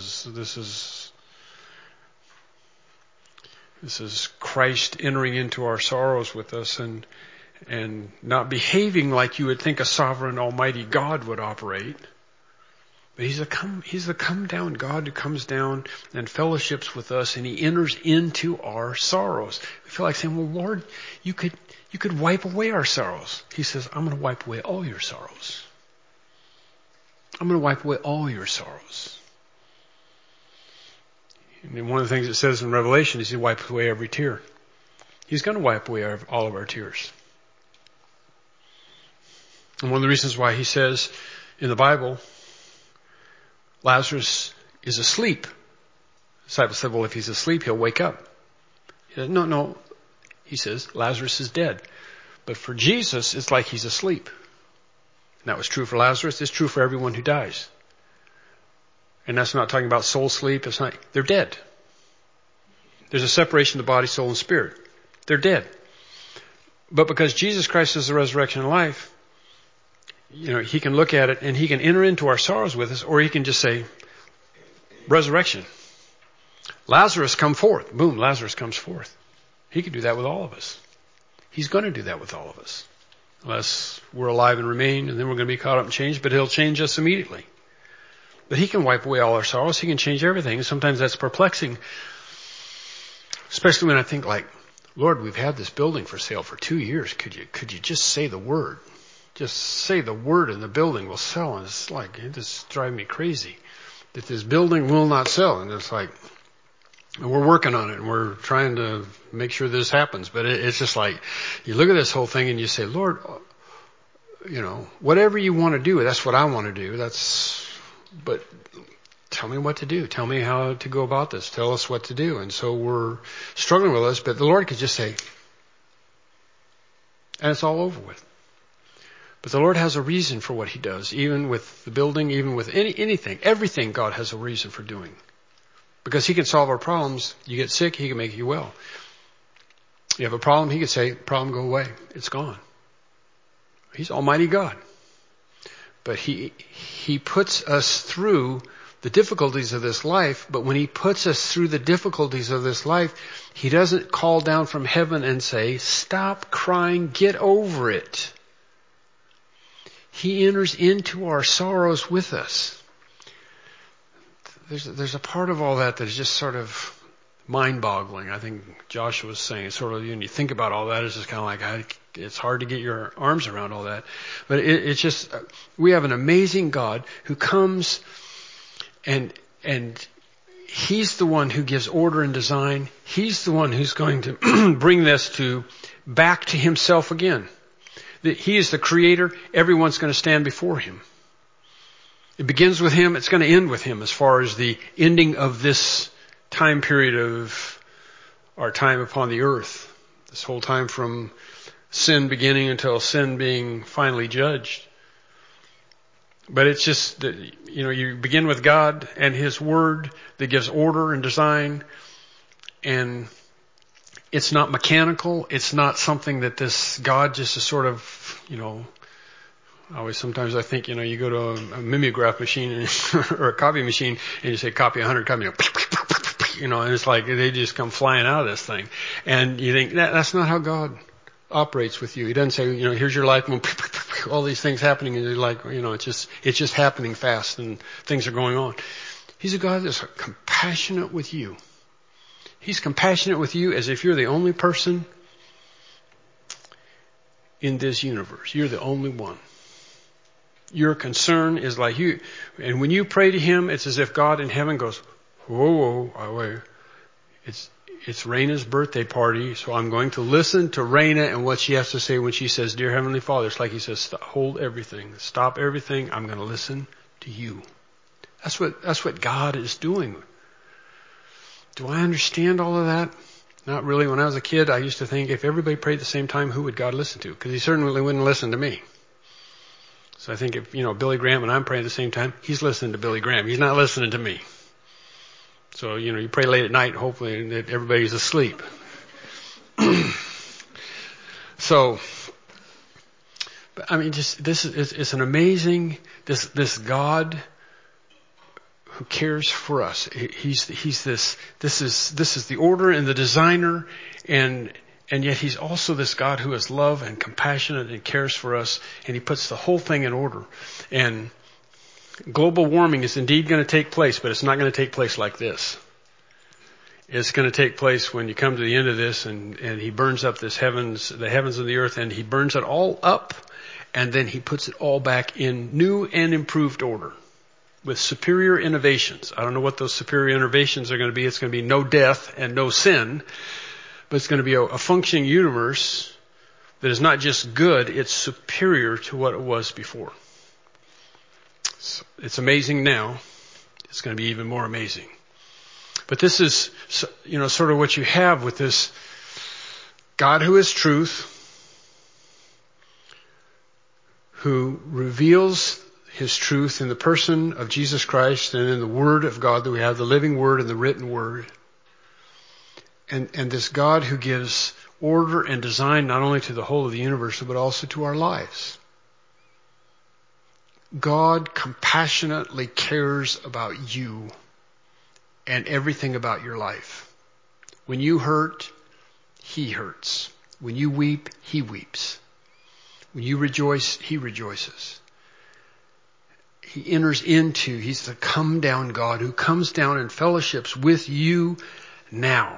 is Christ entering into our sorrows with us and not behaving like you would think a sovereign almighty God would operate. But he's the come down God who comes down and fellowships with us, and he enters into our sorrows. We feel like saying, well, Lord, you could wipe away our sorrows. He says, I'm going to wipe away all your sorrows. I'm going to wipe away all your sorrows. And one of the things it says in Revelation is he wipes away every tear. He's going to wipe away all of our tears. And one of the reasons why he says in the Bible, Lazarus is asleep. The disciples said, well, if he's asleep, he'll wake up. He said, no. He says, Lazarus is dead. But for Jesus, it's like he's asleep. And that was true for Lazarus. It's true for everyone who dies. And that's not talking about soul sleep. They're dead. There's a separation of the body, soul, and spirit. They're dead. But because Jesus Christ is the resurrection and life, he can look at it and he can enter into our sorrows with us, or he can just say, resurrection. Lazarus, come forth. Boom, Lazarus comes forth. He can do that with all of us. He's going to do that with all of us. Unless we're alive and remain, and then we're going to be caught up and changed, but he'll change us immediately. But he can wipe away all our sorrows. He can change everything. And sometimes that's perplexing. Especially when I think like, Lord, we've had this building for sale for 2 years. Could you just say the word? Just say the word and the building will sell. And it's like, it just drives me crazy that this building will not sell. And it's like, we're working on it and we're trying to make sure this happens. But it's just like, you look at this whole thing and you say, Lord, whatever you want to do, that's what I want to do. But tell me what to do. Tell me how to go about this. Tell us what to do. And so we're struggling with this, but the Lord could just say, and it's all over with. But the Lord has a reason for what he does, even with the building, even with anything. Everything God has a reason for doing. Because he can solve our problems. You get sick, he can make you well. You have a problem, he can say, problem, go away. It's gone. He's Almighty God. But he puts us through the difficulties of this life. But when he puts us through the difficulties of this life, he doesn't call down from heaven and say, stop crying, get over it. He enters into our sorrows with us. There's a part of all that is just sort of mind-boggling. I think Joshua was saying, it's sort of, when you think about all that, it's just kind of like, it's hard to get your arms around all that. But it's just, we have an amazing God who comes and he's the one who gives order and design. He's the one who's going to bring this back to himself again. He is the creator. Everyone's going to stand before him. It begins with him. It's going to end with him as far as the ending of this time period of our time upon the earth. This whole time from sin beginning until sin being finally judged. But it's just that, you begin with God and his word that gives order and design. And it's not mechanical. It's not something that this God just is sort of, Sometimes I think, you go to a mimeograph machine or a copy machine and you say copy 100, copy, and it's like they just come flying out of this thing. And you think that's not how God operates with you. He doesn't say, here's your life, all these things happening, and you're like, it's just happening fast and things are going on. He's a God that's compassionate with you. He's compassionate with you as if you're the only person in this universe. You're the only one. Your concern is like you, and when you pray to Him, it's as if God in heaven goes, whoa, wait. It's Raina's birthday party, so I'm going to listen to Raina and what she has to say when she says, Dear Heavenly Father. It's like He says, hold everything, stop everything. I'm going to listen to you. That's what God is doing. Do I understand all of that? Not really. When I was a kid, I used to think if everybody prayed at the same time, who would God listen to? Because He certainly wouldn't listen to me. So I think if, Billy Graham and I'm praying at the same time, He's listening to Billy Graham. He's not listening to me. So, you pray late at night, hopefully that everybody's asleep. So, it's an amazing, this God who cares for us. This is the order and the designer, and yet He's also this God who is love and compassionate and cares for us, and He puts the whole thing in order. And global warming is indeed going to take place, but it's not going to take place like this. It's going to take place when you come to the end of this, and He burns up the heavens and the earth, and He burns it all up, and then He puts it all back in new and improved order with superior innovations. I don't know what those superior innovations are going to be. It's going to be no death and no sin, but it's going to be a functioning universe that is not just good, it's superior to what it was before. So it's amazing now. It's going to be even more amazing. But this is, sort of what you have with this God who is truth, who reveals His truth in the person of Jesus Christ and in the Word of God that we have, the living Word and the written Word. And this God who gives order and design not only to the whole of the universe, but also to our lives. God compassionately cares about you and everything about your life. When you hurt, He hurts. When you weep, He weeps. When you rejoice, He rejoices. He enters into, He's the come down God who comes down and fellowships with you now.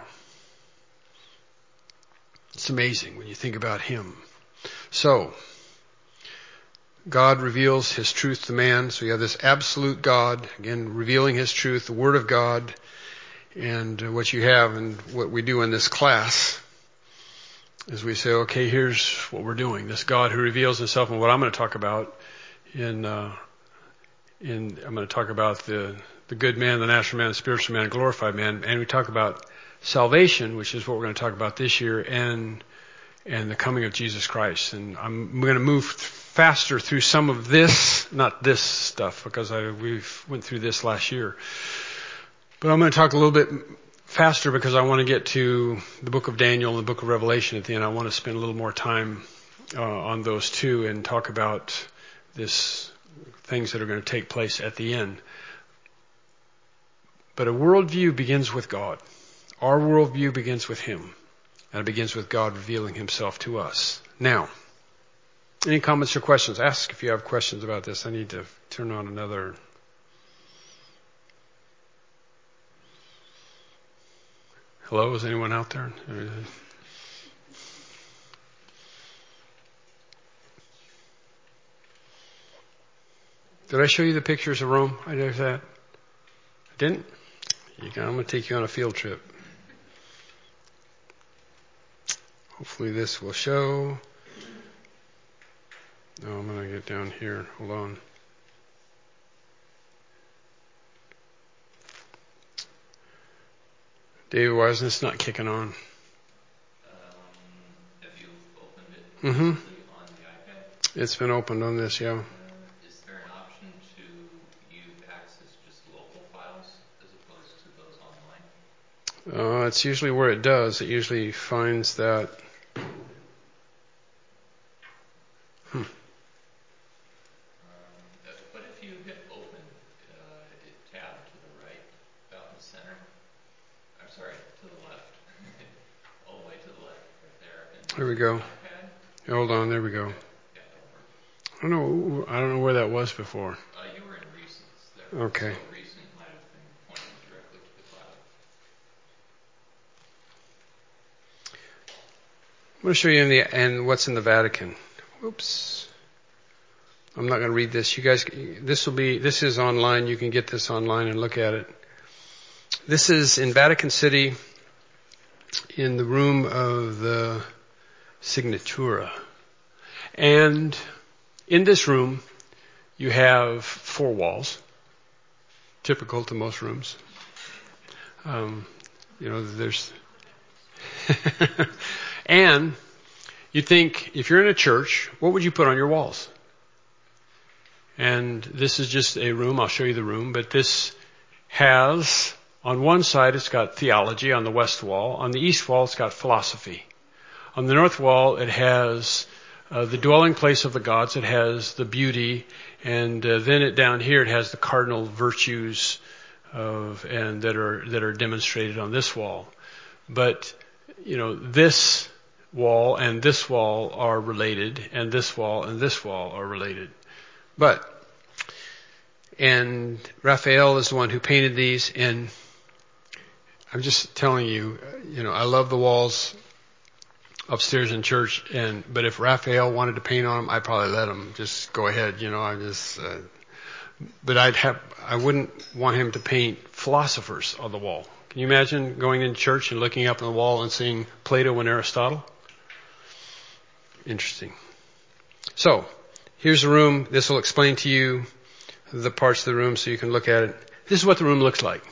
It's amazing when you think about Him. So, God reveals His truth to man. So you have this absolute God, again, revealing His truth, the Word of God, and what you have and what we do in this class is we say, okay, here's what we're doing. This God who reveals Himself, and what I'm going to talk about I'm going to talk about the good man, the natural man, the spiritual man, the glorified man, and we talk about salvation, which is what we're going to talk about this year, and the coming of Jesus Christ. And I'm going to move faster through some of this, not this stuff, because we went through this last year. But I'm going to talk a little bit faster because I want to get to the book of Daniel and the book of Revelation at the end. I want to spend a little more time on those two and talk about this things that are going to take place at the end. But a worldview begins with God. Our worldview begins with Him. And it begins with God revealing Himself to us. Now, any comments or questions? Ask if you have questions about this. I need to turn on another. Hello, is anyone out there? Did I show you the pictures of Rome? I did that. I didn't? I'm going to take you on a field trip. Hopefully this will show. No, I'm going to get down here. Hold on. David, why is this not kicking on? Have you opened it Mm-hmm. on the iPad? It's been opened on this, yeah. Is there an option to access just local files as opposed to those online? It's usually where it does. It usually finds that. if you hit open tab to the right, about in the center, I'm sorry, to the left, all the way to the left, right there. And Here we go. iPad. Hold on, there we go. Yeah, that'll work. I don't know where that was before. You were in recents there. Okay. So recent might have been pointing directly to the cloud. I'm going to show you and what's in the Vatican. Oops. I'm not going to read this. You guys, this is online. You can get this online and look at it. This is in Vatican City in the room of the Signatura. And in this room, you have 4 walls, typical to most rooms. There's, and you think if you're in a church, what would you put on your walls? And this is just a room. I'll show you the room, but this has, on one side, it's got theology on the west wall. On the east wall, it's got philosophy. On the north wall, it has the dwelling place of the gods. It has the beauty, and then down here, it has the cardinal virtues that are demonstrated on this wall. But this wall and this wall are related, and this wall and this wall are related. And Raphael is the one who painted these, and I'm just telling you, I love the walls upstairs in church, but if Raphael wanted to paint on them, I'd probably let him just go ahead, but I wouldn't want him to paint philosophers on the wall. Can you imagine going into church and looking up on the wall and seeing Plato and Aristotle? Interesting. So, here's the room. This will explain to you the parts of the room so you can look at it. This is what the room looks like.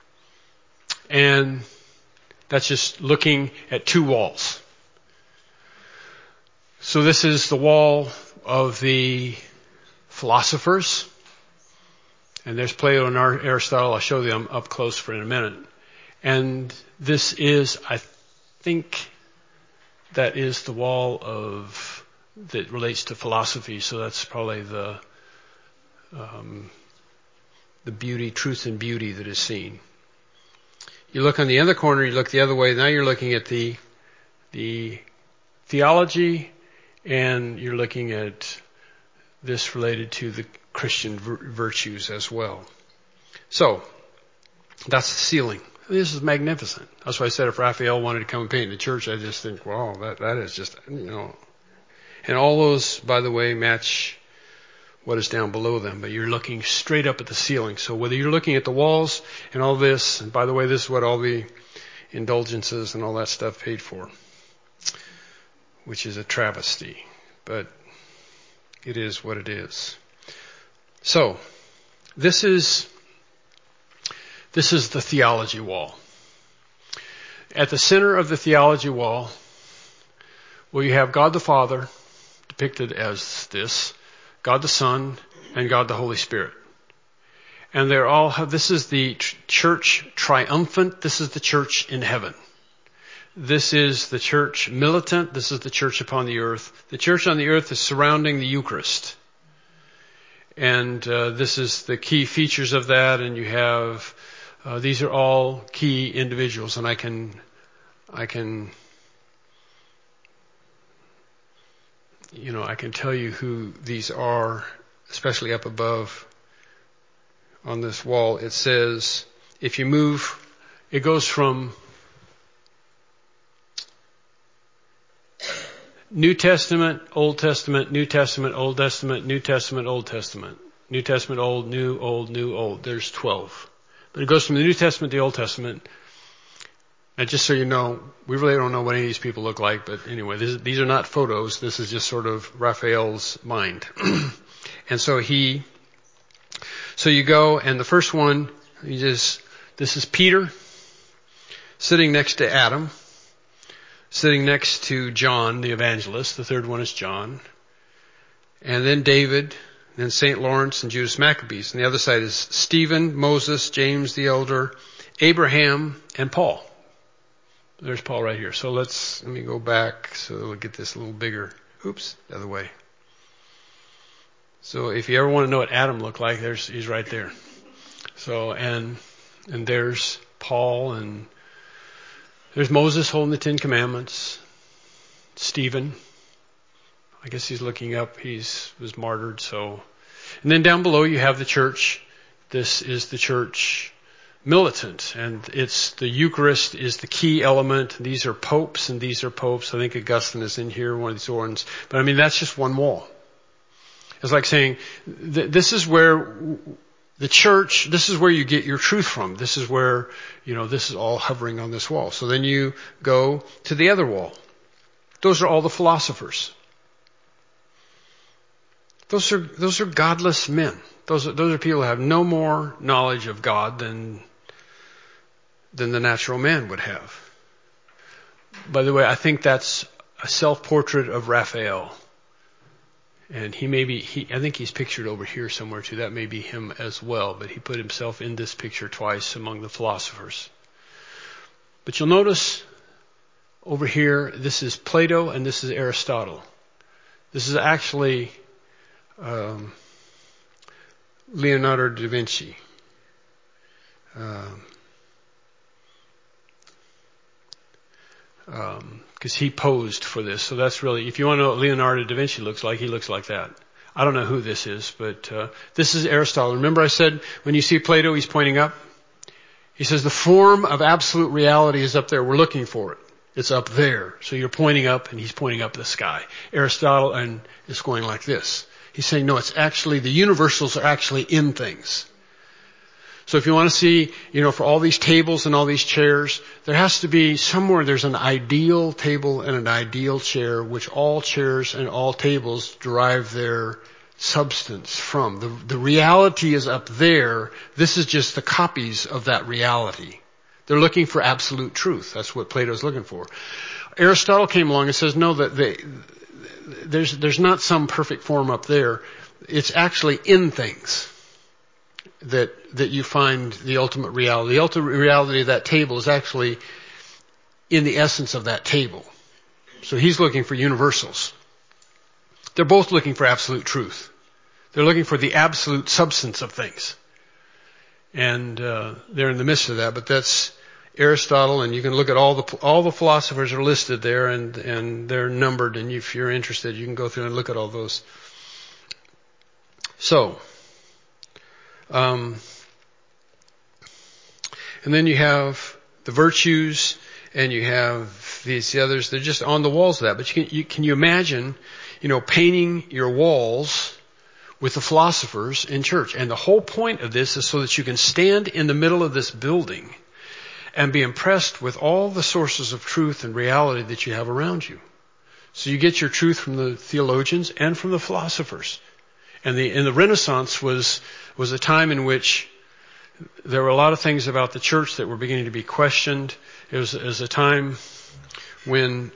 And that's just looking at 2 walls. So this is the wall of the philosophers. And there's Plato and Aristotle. I'll show them up close for in a minute. And this is, I think, that is the wall that relates to philosophy. So that's probably the beauty, truth and beauty that is seen. You look on the other corner, you look the other way, now you're looking at the theology, and you're looking at this related to the Christian virtues as well. So, that's the ceiling. This is magnificent. That's why I said if Raphael wanted to come and paint the church, I just think, wow, that is just, And all those, by the way, match what is down below them, but you're looking straight up at the ceiling. So whether you're looking at the walls and all this, and by the way, this is what all the indulgences and all that stuff paid for, which is a travesty, but it is what it is. So, this is the theology wall. At the center of the theology wall, well, you have God the Father, depicted as this, God the Son, and God the Holy Spirit. And they're all this is the church triumphant, this is the church in heaven. This is the church militant, this is the church upon the earth. The church on the earth is surrounding the Eucharist. And this is the key features of that, and you have, these are all key individuals, and I can tell you who these are, especially up above on this wall. It says, if you move, it goes from New Testament, Old Testament, New Testament, Old Testament, New Testament, Old Testament. New Testament, Old, New, Old, New, Old. There's 12. But it goes from the New Testament to the Old Testament. And just so you know, we really don't know what any of these people look like, but anyway, these are not photos. This is just sort of Raphael's mind. And so you go, and the first one, this is Peter sitting next to Adam, sitting next to John, the evangelist. The third one is John. And then David, then St. Lawrence and Judas Maccabees. And the other side is Stephen, Moses, James the elder, Abraham, and Paul. There's Paul right here. So let me go back so we'll get this a little bigger. Oops, the other way. So if you ever want to know what Adam looked like, he's right there. So, and there's Paul, and there's Moses holding the Ten Commandments. Stephen, I guess he's looking up. Was martyred. So, and then down below you have the church. This is the church militant, and it's the Eucharist is the key element. These are popes, and these are popes. I think Augustine is in here, one of these ones. But I mean, that's just one wall. It's like saying, this is where the church, this is where you get your truth from. This is where, this is all hovering on this wall. So then you go to the other wall. Those are all the philosophers. Those are godless men. Those are people who have no more knowledge of God than the natural man would have. By the way, I think that's a self-portrait of Raphael. And I think he's pictured over here somewhere too. That may be him as well, but he put himself in this picture twice among the philosophers. But you'll notice over here, this is Plato and this is Aristotle. This is actually Leonardo da Vinci. Because he posed for this. So that's really, if you want to know what Leonardo da Vinci looks like, he looks like that. I don't know who this is, but this is Aristotle. Remember I said when you see Plato, he's pointing up? He says the form of absolute reality is up there. We're looking for it. It's up there. So you're pointing up, and he's pointing up the sky. Aristotle and is going like this. He's saying, no, it's actually, the universals are actually in things. So if you want to see, for all these tables and all these chairs, there has to be somewhere there's an ideal table and an ideal chair, which all chairs and all tables derive their substance from. The reality is up there. This is just the copies of that reality. They're looking for absolute truth. That's what Plato's looking for. Aristotle came along and says, no, that there's not some perfect form up there. It's actually in things that you find the ultimate reality. The ultimate reality of that table is actually in the essence of that table. So he's looking for universals. They're both looking for absolute truth. They're looking for the absolute substance of things. And they're in the midst of that, but that's Aristotle, and you can look at all the philosophers are listed there, and they're numbered, and if you're interested, you can go through and look at all those. So, and then you have the virtues, and you have the others. They're just on the walls of that. But can you imagine, painting your walls with the philosophers in church? And the whole point of this is so that you can stand in the middle of this building and be impressed with all the sources of truth and reality that you have around you. So you get your truth from the theologians and from the philosophers. And the Renaissance was a time in which there were a lot of things about the church that were beginning to be questioned. It was a time when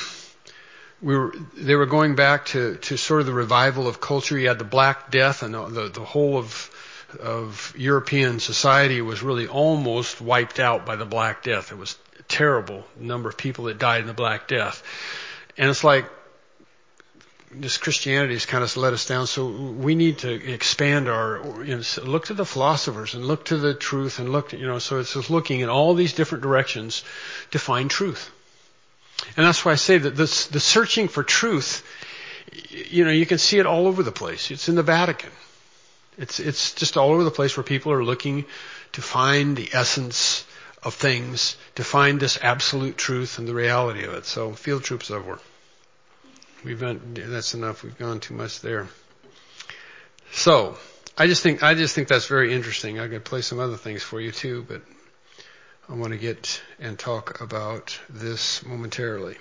they were going back to sort of the revival of culture. You had the Black Death, and the whole of European society was really almost wiped out by the Black Death. It was a terrible number of people that died in the Black Death. And it's like, this Christianity has kind of let us down, so we need to expand look to the philosophers and look to the truth and so it's just looking in all these different directions to find truth. And that's why I say that the searching for truth, you can see it all over the place. It's in the Vatican. It's just all over the place where people are looking to find the essence of things, to find this absolute truth and the reality of it. So field troops over. That's enough. We've gone too much there. So I just think that's very interesting. I could play some other things for you too, but I want to get and talk about this momentarily.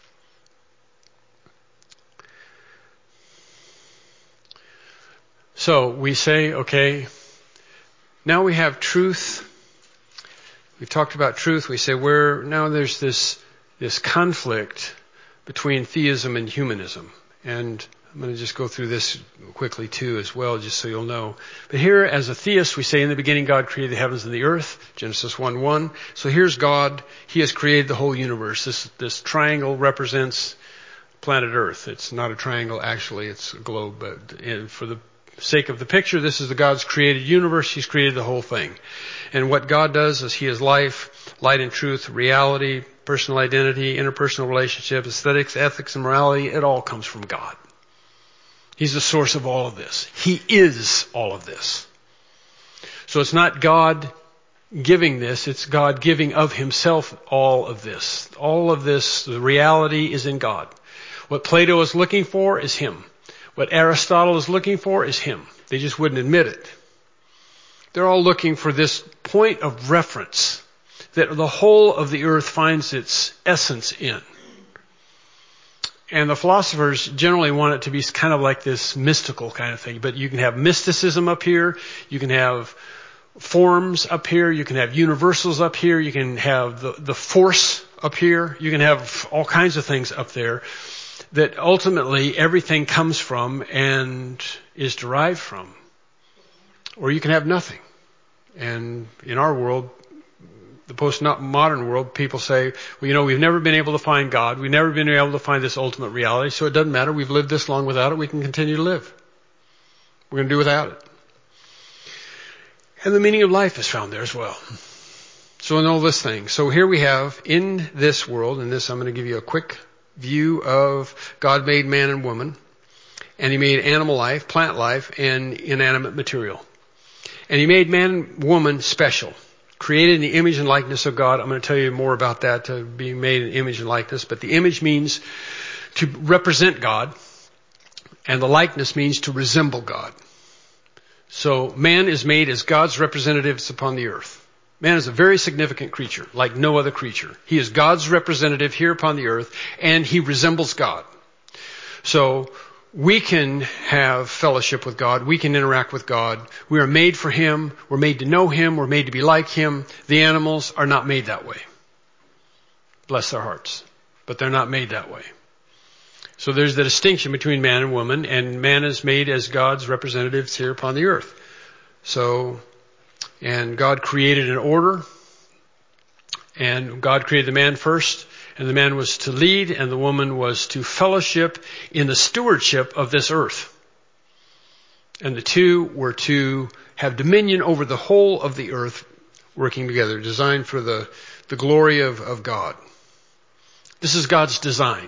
So we say, okay, now we have truth. We've talked about truth. We say now there's this conflict between theism and humanism. And I'm going to just go through this quickly too as well, just so you'll know. But here, as a theist, we say in the beginning God created the heavens and the earth, Genesis 1:1. So here's God. He has created the whole universe. This triangle represents planet Earth. It's not a triangle actually, it's a globe, but for the sake of the picture, this is the God's created universe. He's created the whole thing. And what God does is He is life, light and truth, reality, personal identity, interpersonal relationships, aesthetics, ethics, and morality. It all comes from God. He's the source of all of this. He is all of this. So it's not God giving this, it's God giving of Himself all of this. All of this, the reality is in God. What Plato is looking for is Him. What Aristotle is looking for is Him. They just wouldn't admit it. They're all looking for this point of reference that the whole of the earth finds its essence in. And the philosophers generally want it to be kind of like this mystical kind of thing. But you can have mysticism up here. You can have forms up here. You can have universals up here. You can have the force up here. You can have all kinds of things up there that ultimately everything comes from and is derived from. Or you can have nothing. And in our world, the post-modern world, people say, well, we've never been able to find God. We've never been able to find this ultimate reality, so it doesn't matter. We've lived this long without it. We can continue to live. We're going to do without it. And the meaning of life is found there as well. So in all this thing. So here we have, in this world, and this I'm going to give you a quick view of God made man and woman. And He made animal life, plant life, and inanimate material. And He made man and woman special. Created in the image and likeness of God. I'm going to tell you more about that, being made in image and likeness. But the image means to represent God, and the likeness means to resemble God. So man is made as God's representatives upon the earth. Man is a very significant creature, like no other creature. He is God's representative here upon the earth, and he resembles God. So we can have fellowship with God. We can interact with God. We are made for Him. We're made to know Him. We're made to be like Him. The animals are not made that way. Bless their hearts. But they're not made that way. So there's the distinction between man and woman, and man is made as God's representatives here upon the earth. So, and God created an order, and God created the man first, and the man was to lead, and the woman was to fellowship in the stewardship of this earth. And the two were to have dominion over the whole of the earth, working together, designed for the glory of God. This is God's design.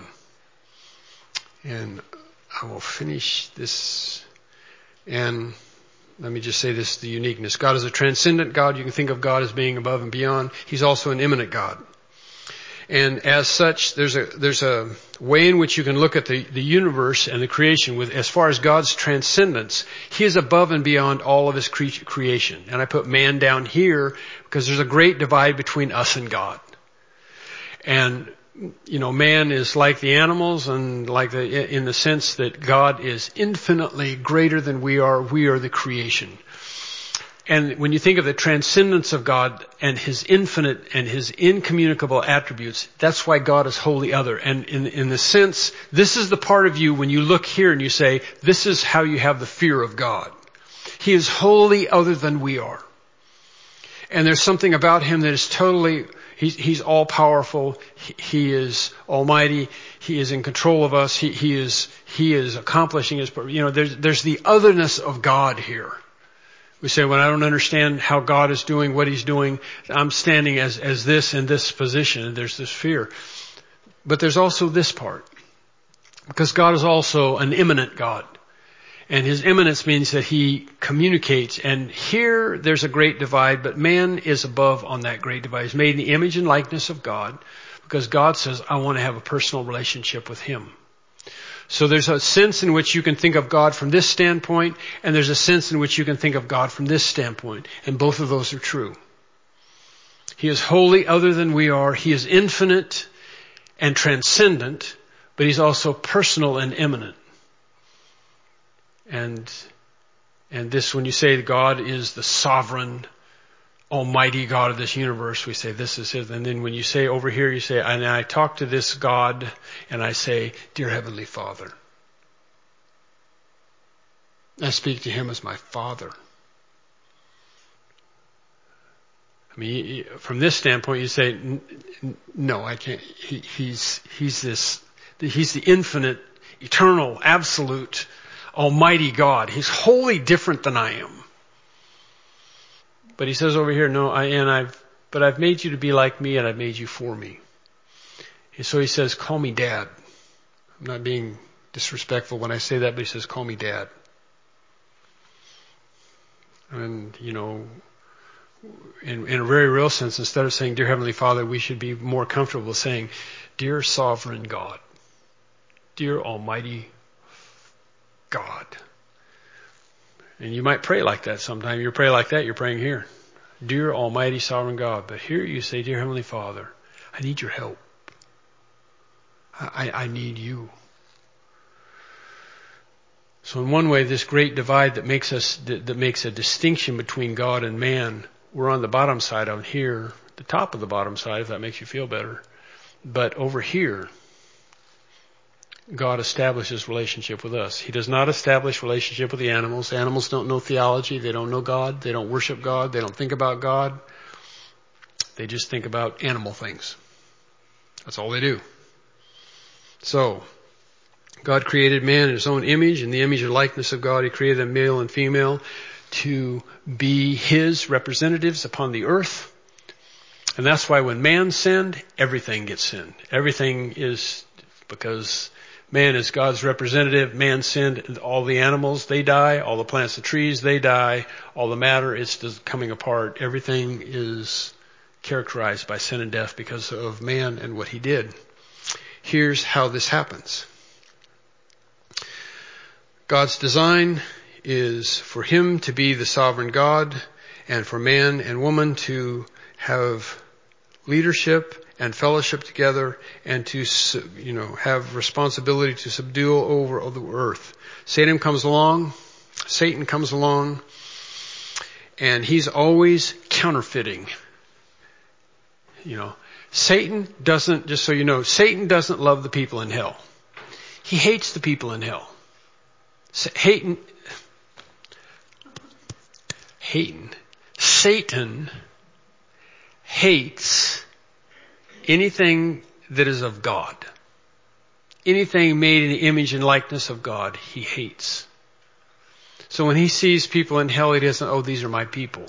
And I will finish this. And let me just say this, the uniqueness. God is a transcendent God. You can think of God as being above and beyond. He's also an immanent God. And as such, there's a way in which you can look at the universe and the creation with, as far as God's transcendence, He is above and beyond all of His creation. And I put man down here because there's a great divide between us and God. And, man is like the animals and in the sense that God is infinitely greater than we are. We are the creation. And when you think of the transcendence of God and His infinite and His incommunicable attributes, that's why God is wholly other. And in the sense, this is the part of you when you look here and you say, this is how you have the fear of God. He is wholly other than we are. And there's something about Him that is totally, He's all powerful. He is almighty. He is in control of us. He is accomplishing His, there's the otherness of God here. We say, when I don't understand how God is doing what He's doing, I'm standing as this in this position, and there's this fear. But there's also this part. Because God is also an immanent God. And His immanence means that He communicates. And here there's a great divide, but man is above on that great divide. He's made in the image and likeness of God, because God says, I want to have a personal relationship with Him. So there's a sense in which you can think of God from this standpoint, and there's a sense in which you can think of God from this standpoint. And both of those are true. He is wholly other than we are. He is infinite and transcendent, but He's also personal and immanent. And this, when you say God is the sovereign, almighty God of this universe, we say this is His. And then when you say over here, you say, and I talk to this God and I say, dear Heavenly Father. I speak to Him as my Father. I mean, from this standpoint, you say, no, I can't. He's the infinite, eternal, absolute, Almighty God. He's wholly different than I am. But he says over here, no, but I've made you to be like me and I've made you for me. And so he says, call me Dad. I'm not being disrespectful when I say that, but he says, call me Dad. And, you know, in a very real sense, instead of saying, Dear Heavenly Father, we should be more comfortable saying, Dear Sovereign God, Dear Almighty God. And you might pray like that sometime. You pray like that, you're praying here. Dear Almighty Sovereign God. But here you say, Dear Heavenly Father, I need your help. I need you. So in one way, this great divide that makes a distinction between God and man, we're on the bottom side out here, the top of the bottom side, if that makes you feel better. But over here, God establishes relationship with us. He does not establish relationship with the animals. Animals don't know theology. They don't know God. They don't worship God. They don't think about God. They just think about animal things. That's all they do. So, God created man in his own image, in the image and likeness of God. He created them male and female to be his representatives upon the earth. And that's why when man sinned, everything gets sinned. Everything is, because man is God's representative. Man sinned. All the animals, they die. All the plants and trees, they die. All the matter is just coming apart. Everything is characterized by sin and death because of man and what he did. Here's how this happens. God's design is for him to be the sovereign God and for man and woman to have leadership and fellowship together and to, have responsibility to subdue over the earth. Satan comes along, and he's always counterfeiting. Satan doesn't, just so you know, Satan doesn't love the people in hell. He hates the people in hell. Satan hates anything that is of God. Anything made in the image and likeness of God, he hates. So when he sees people in hell, he doesn't, these are my people.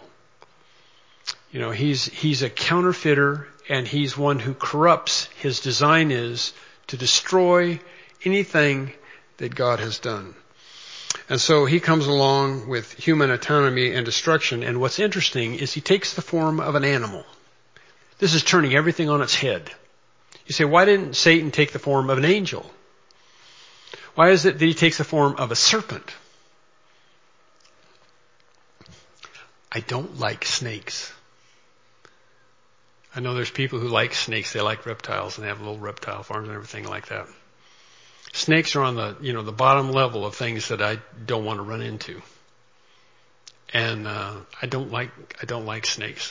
He's a counterfeiter, and he's one who corrupts. His design is to destroy anything that God has done. And so he comes along with human autonomy and destruction. And what's interesting is he takes the form of an animal. This is turning everything on its head. You say, why didn't Satan take the form of an angel? Why is it that he takes the form of a serpent? I don't like snakes. I know there's people who like snakes. They like reptiles, and they have little reptile farms and everything like that. Snakes are on the bottom level of things that I don't want to run into. And I don't like snakes.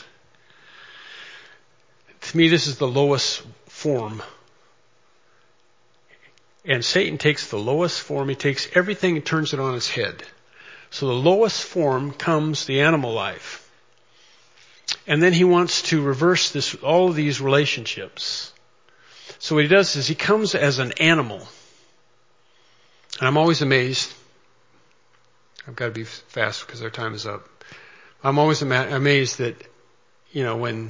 To me, this is the lowest form. And Satan takes the lowest form. He takes everything and turns it on its head. So the lowest form comes the animal life. And then he wants to reverse all of these relationships. So what he does is he comes as an animal. And I'm always amazed. I've got to be fast because our time is up. I'm always amazed that, when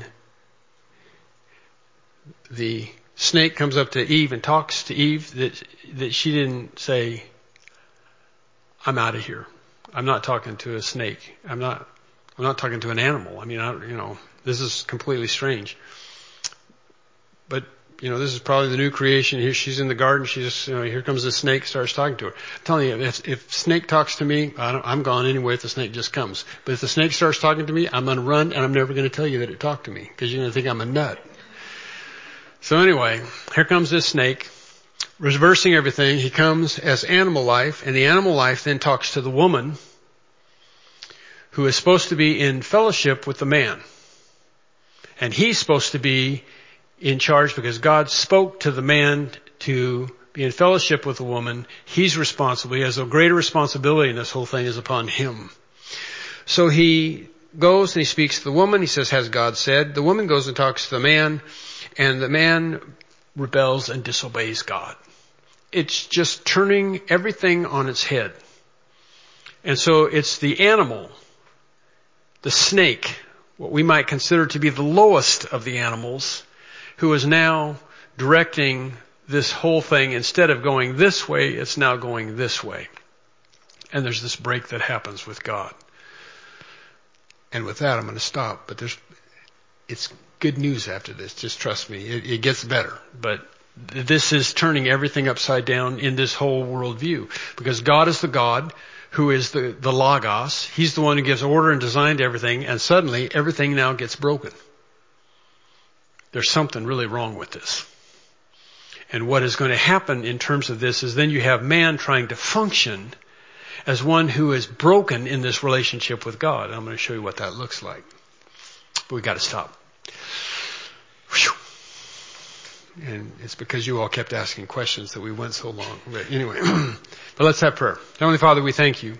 the snake comes up to Eve and talks to Eve, that she didn't say, I'm out of here. I'm not talking to a snake. I'm not talking to an animal. I mean, this is completely strange. But, this is probably the new creation. Here she's in the garden. She just, here comes the snake, starts talking to her. I'm telling you, if snake talks to me, I'm gone anyway if the snake just comes. But if the snake starts talking to me, I'm going to run, and I'm never going to tell you that it talked to me because you're going to think I'm a nut. So anyway, here comes this snake, reversing everything. He comes as animal life, and the animal life then talks to the woman who is supposed to be in fellowship with the man. And he's supposed to be in charge because God spoke to the man to be in fellowship with the woman. He's responsible. He has a greater responsibility, and this whole thing is upon him. So he goes and he speaks to the woman. He says, has God said? The woman goes and talks to the man, and the man rebels and disobeys God. It's just turning everything on its head. And so it's the animal, the snake, what we might consider to be the lowest of the animals, who is now directing this whole thing. Instead of going this way, it's now going this way. And there's this break that happens with God. And with that, I'm going to stop. But it's good news after this. Just trust me. It gets better. But this is turning everything upside down in this whole worldview. Because God is the God who is the Logos. He's the one who gives order and design to everything. And suddenly, everything now gets broken. There's something really wrong with this. And what is going to happen in terms of this is then you have man trying to function as one who is broken in this relationship with God. I'm going to show you what that looks like. But we've got to stop. Whew. And it's because you all kept asking questions that we went so long. But anyway, but let's have prayer. Heavenly Father, we thank you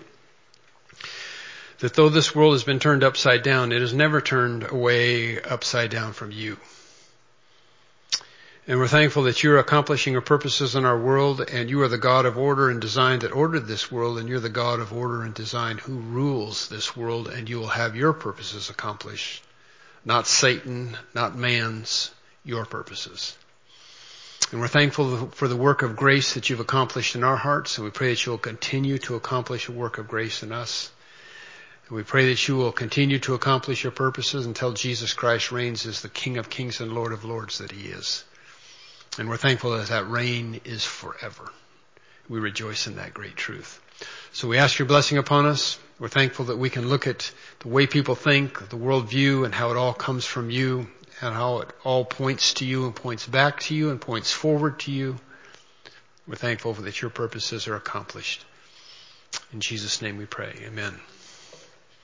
that though this world has been turned upside down, it has never turned away upside down from you. And we're thankful that you're accomplishing your purposes in our world, and you are the God of order and design that ordered this world, and you're the God of order and design who rules this world, and you will have your purposes accomplished. Not Satan, not man's, your purposes. And we're thankful for the work of grace that you've accomplished in our hearts, and we pray that you will continue to accomplish a work of grace in us. And we pray that you will continue to accomplish your purposes until Jesus Christ reigns as the King of Kings and Lord of Lords that he is. And we're thankful that that reign is forever. We rejoice in that great truth. So we ask your blessing upon us. We're thankful that we can look at the way people think, the worldview, and how it all comes from you, and how it all points to you and points back to you and points forward to you. We're thankful that your purposes are accomplished. In Jesus' name we pray. Amen.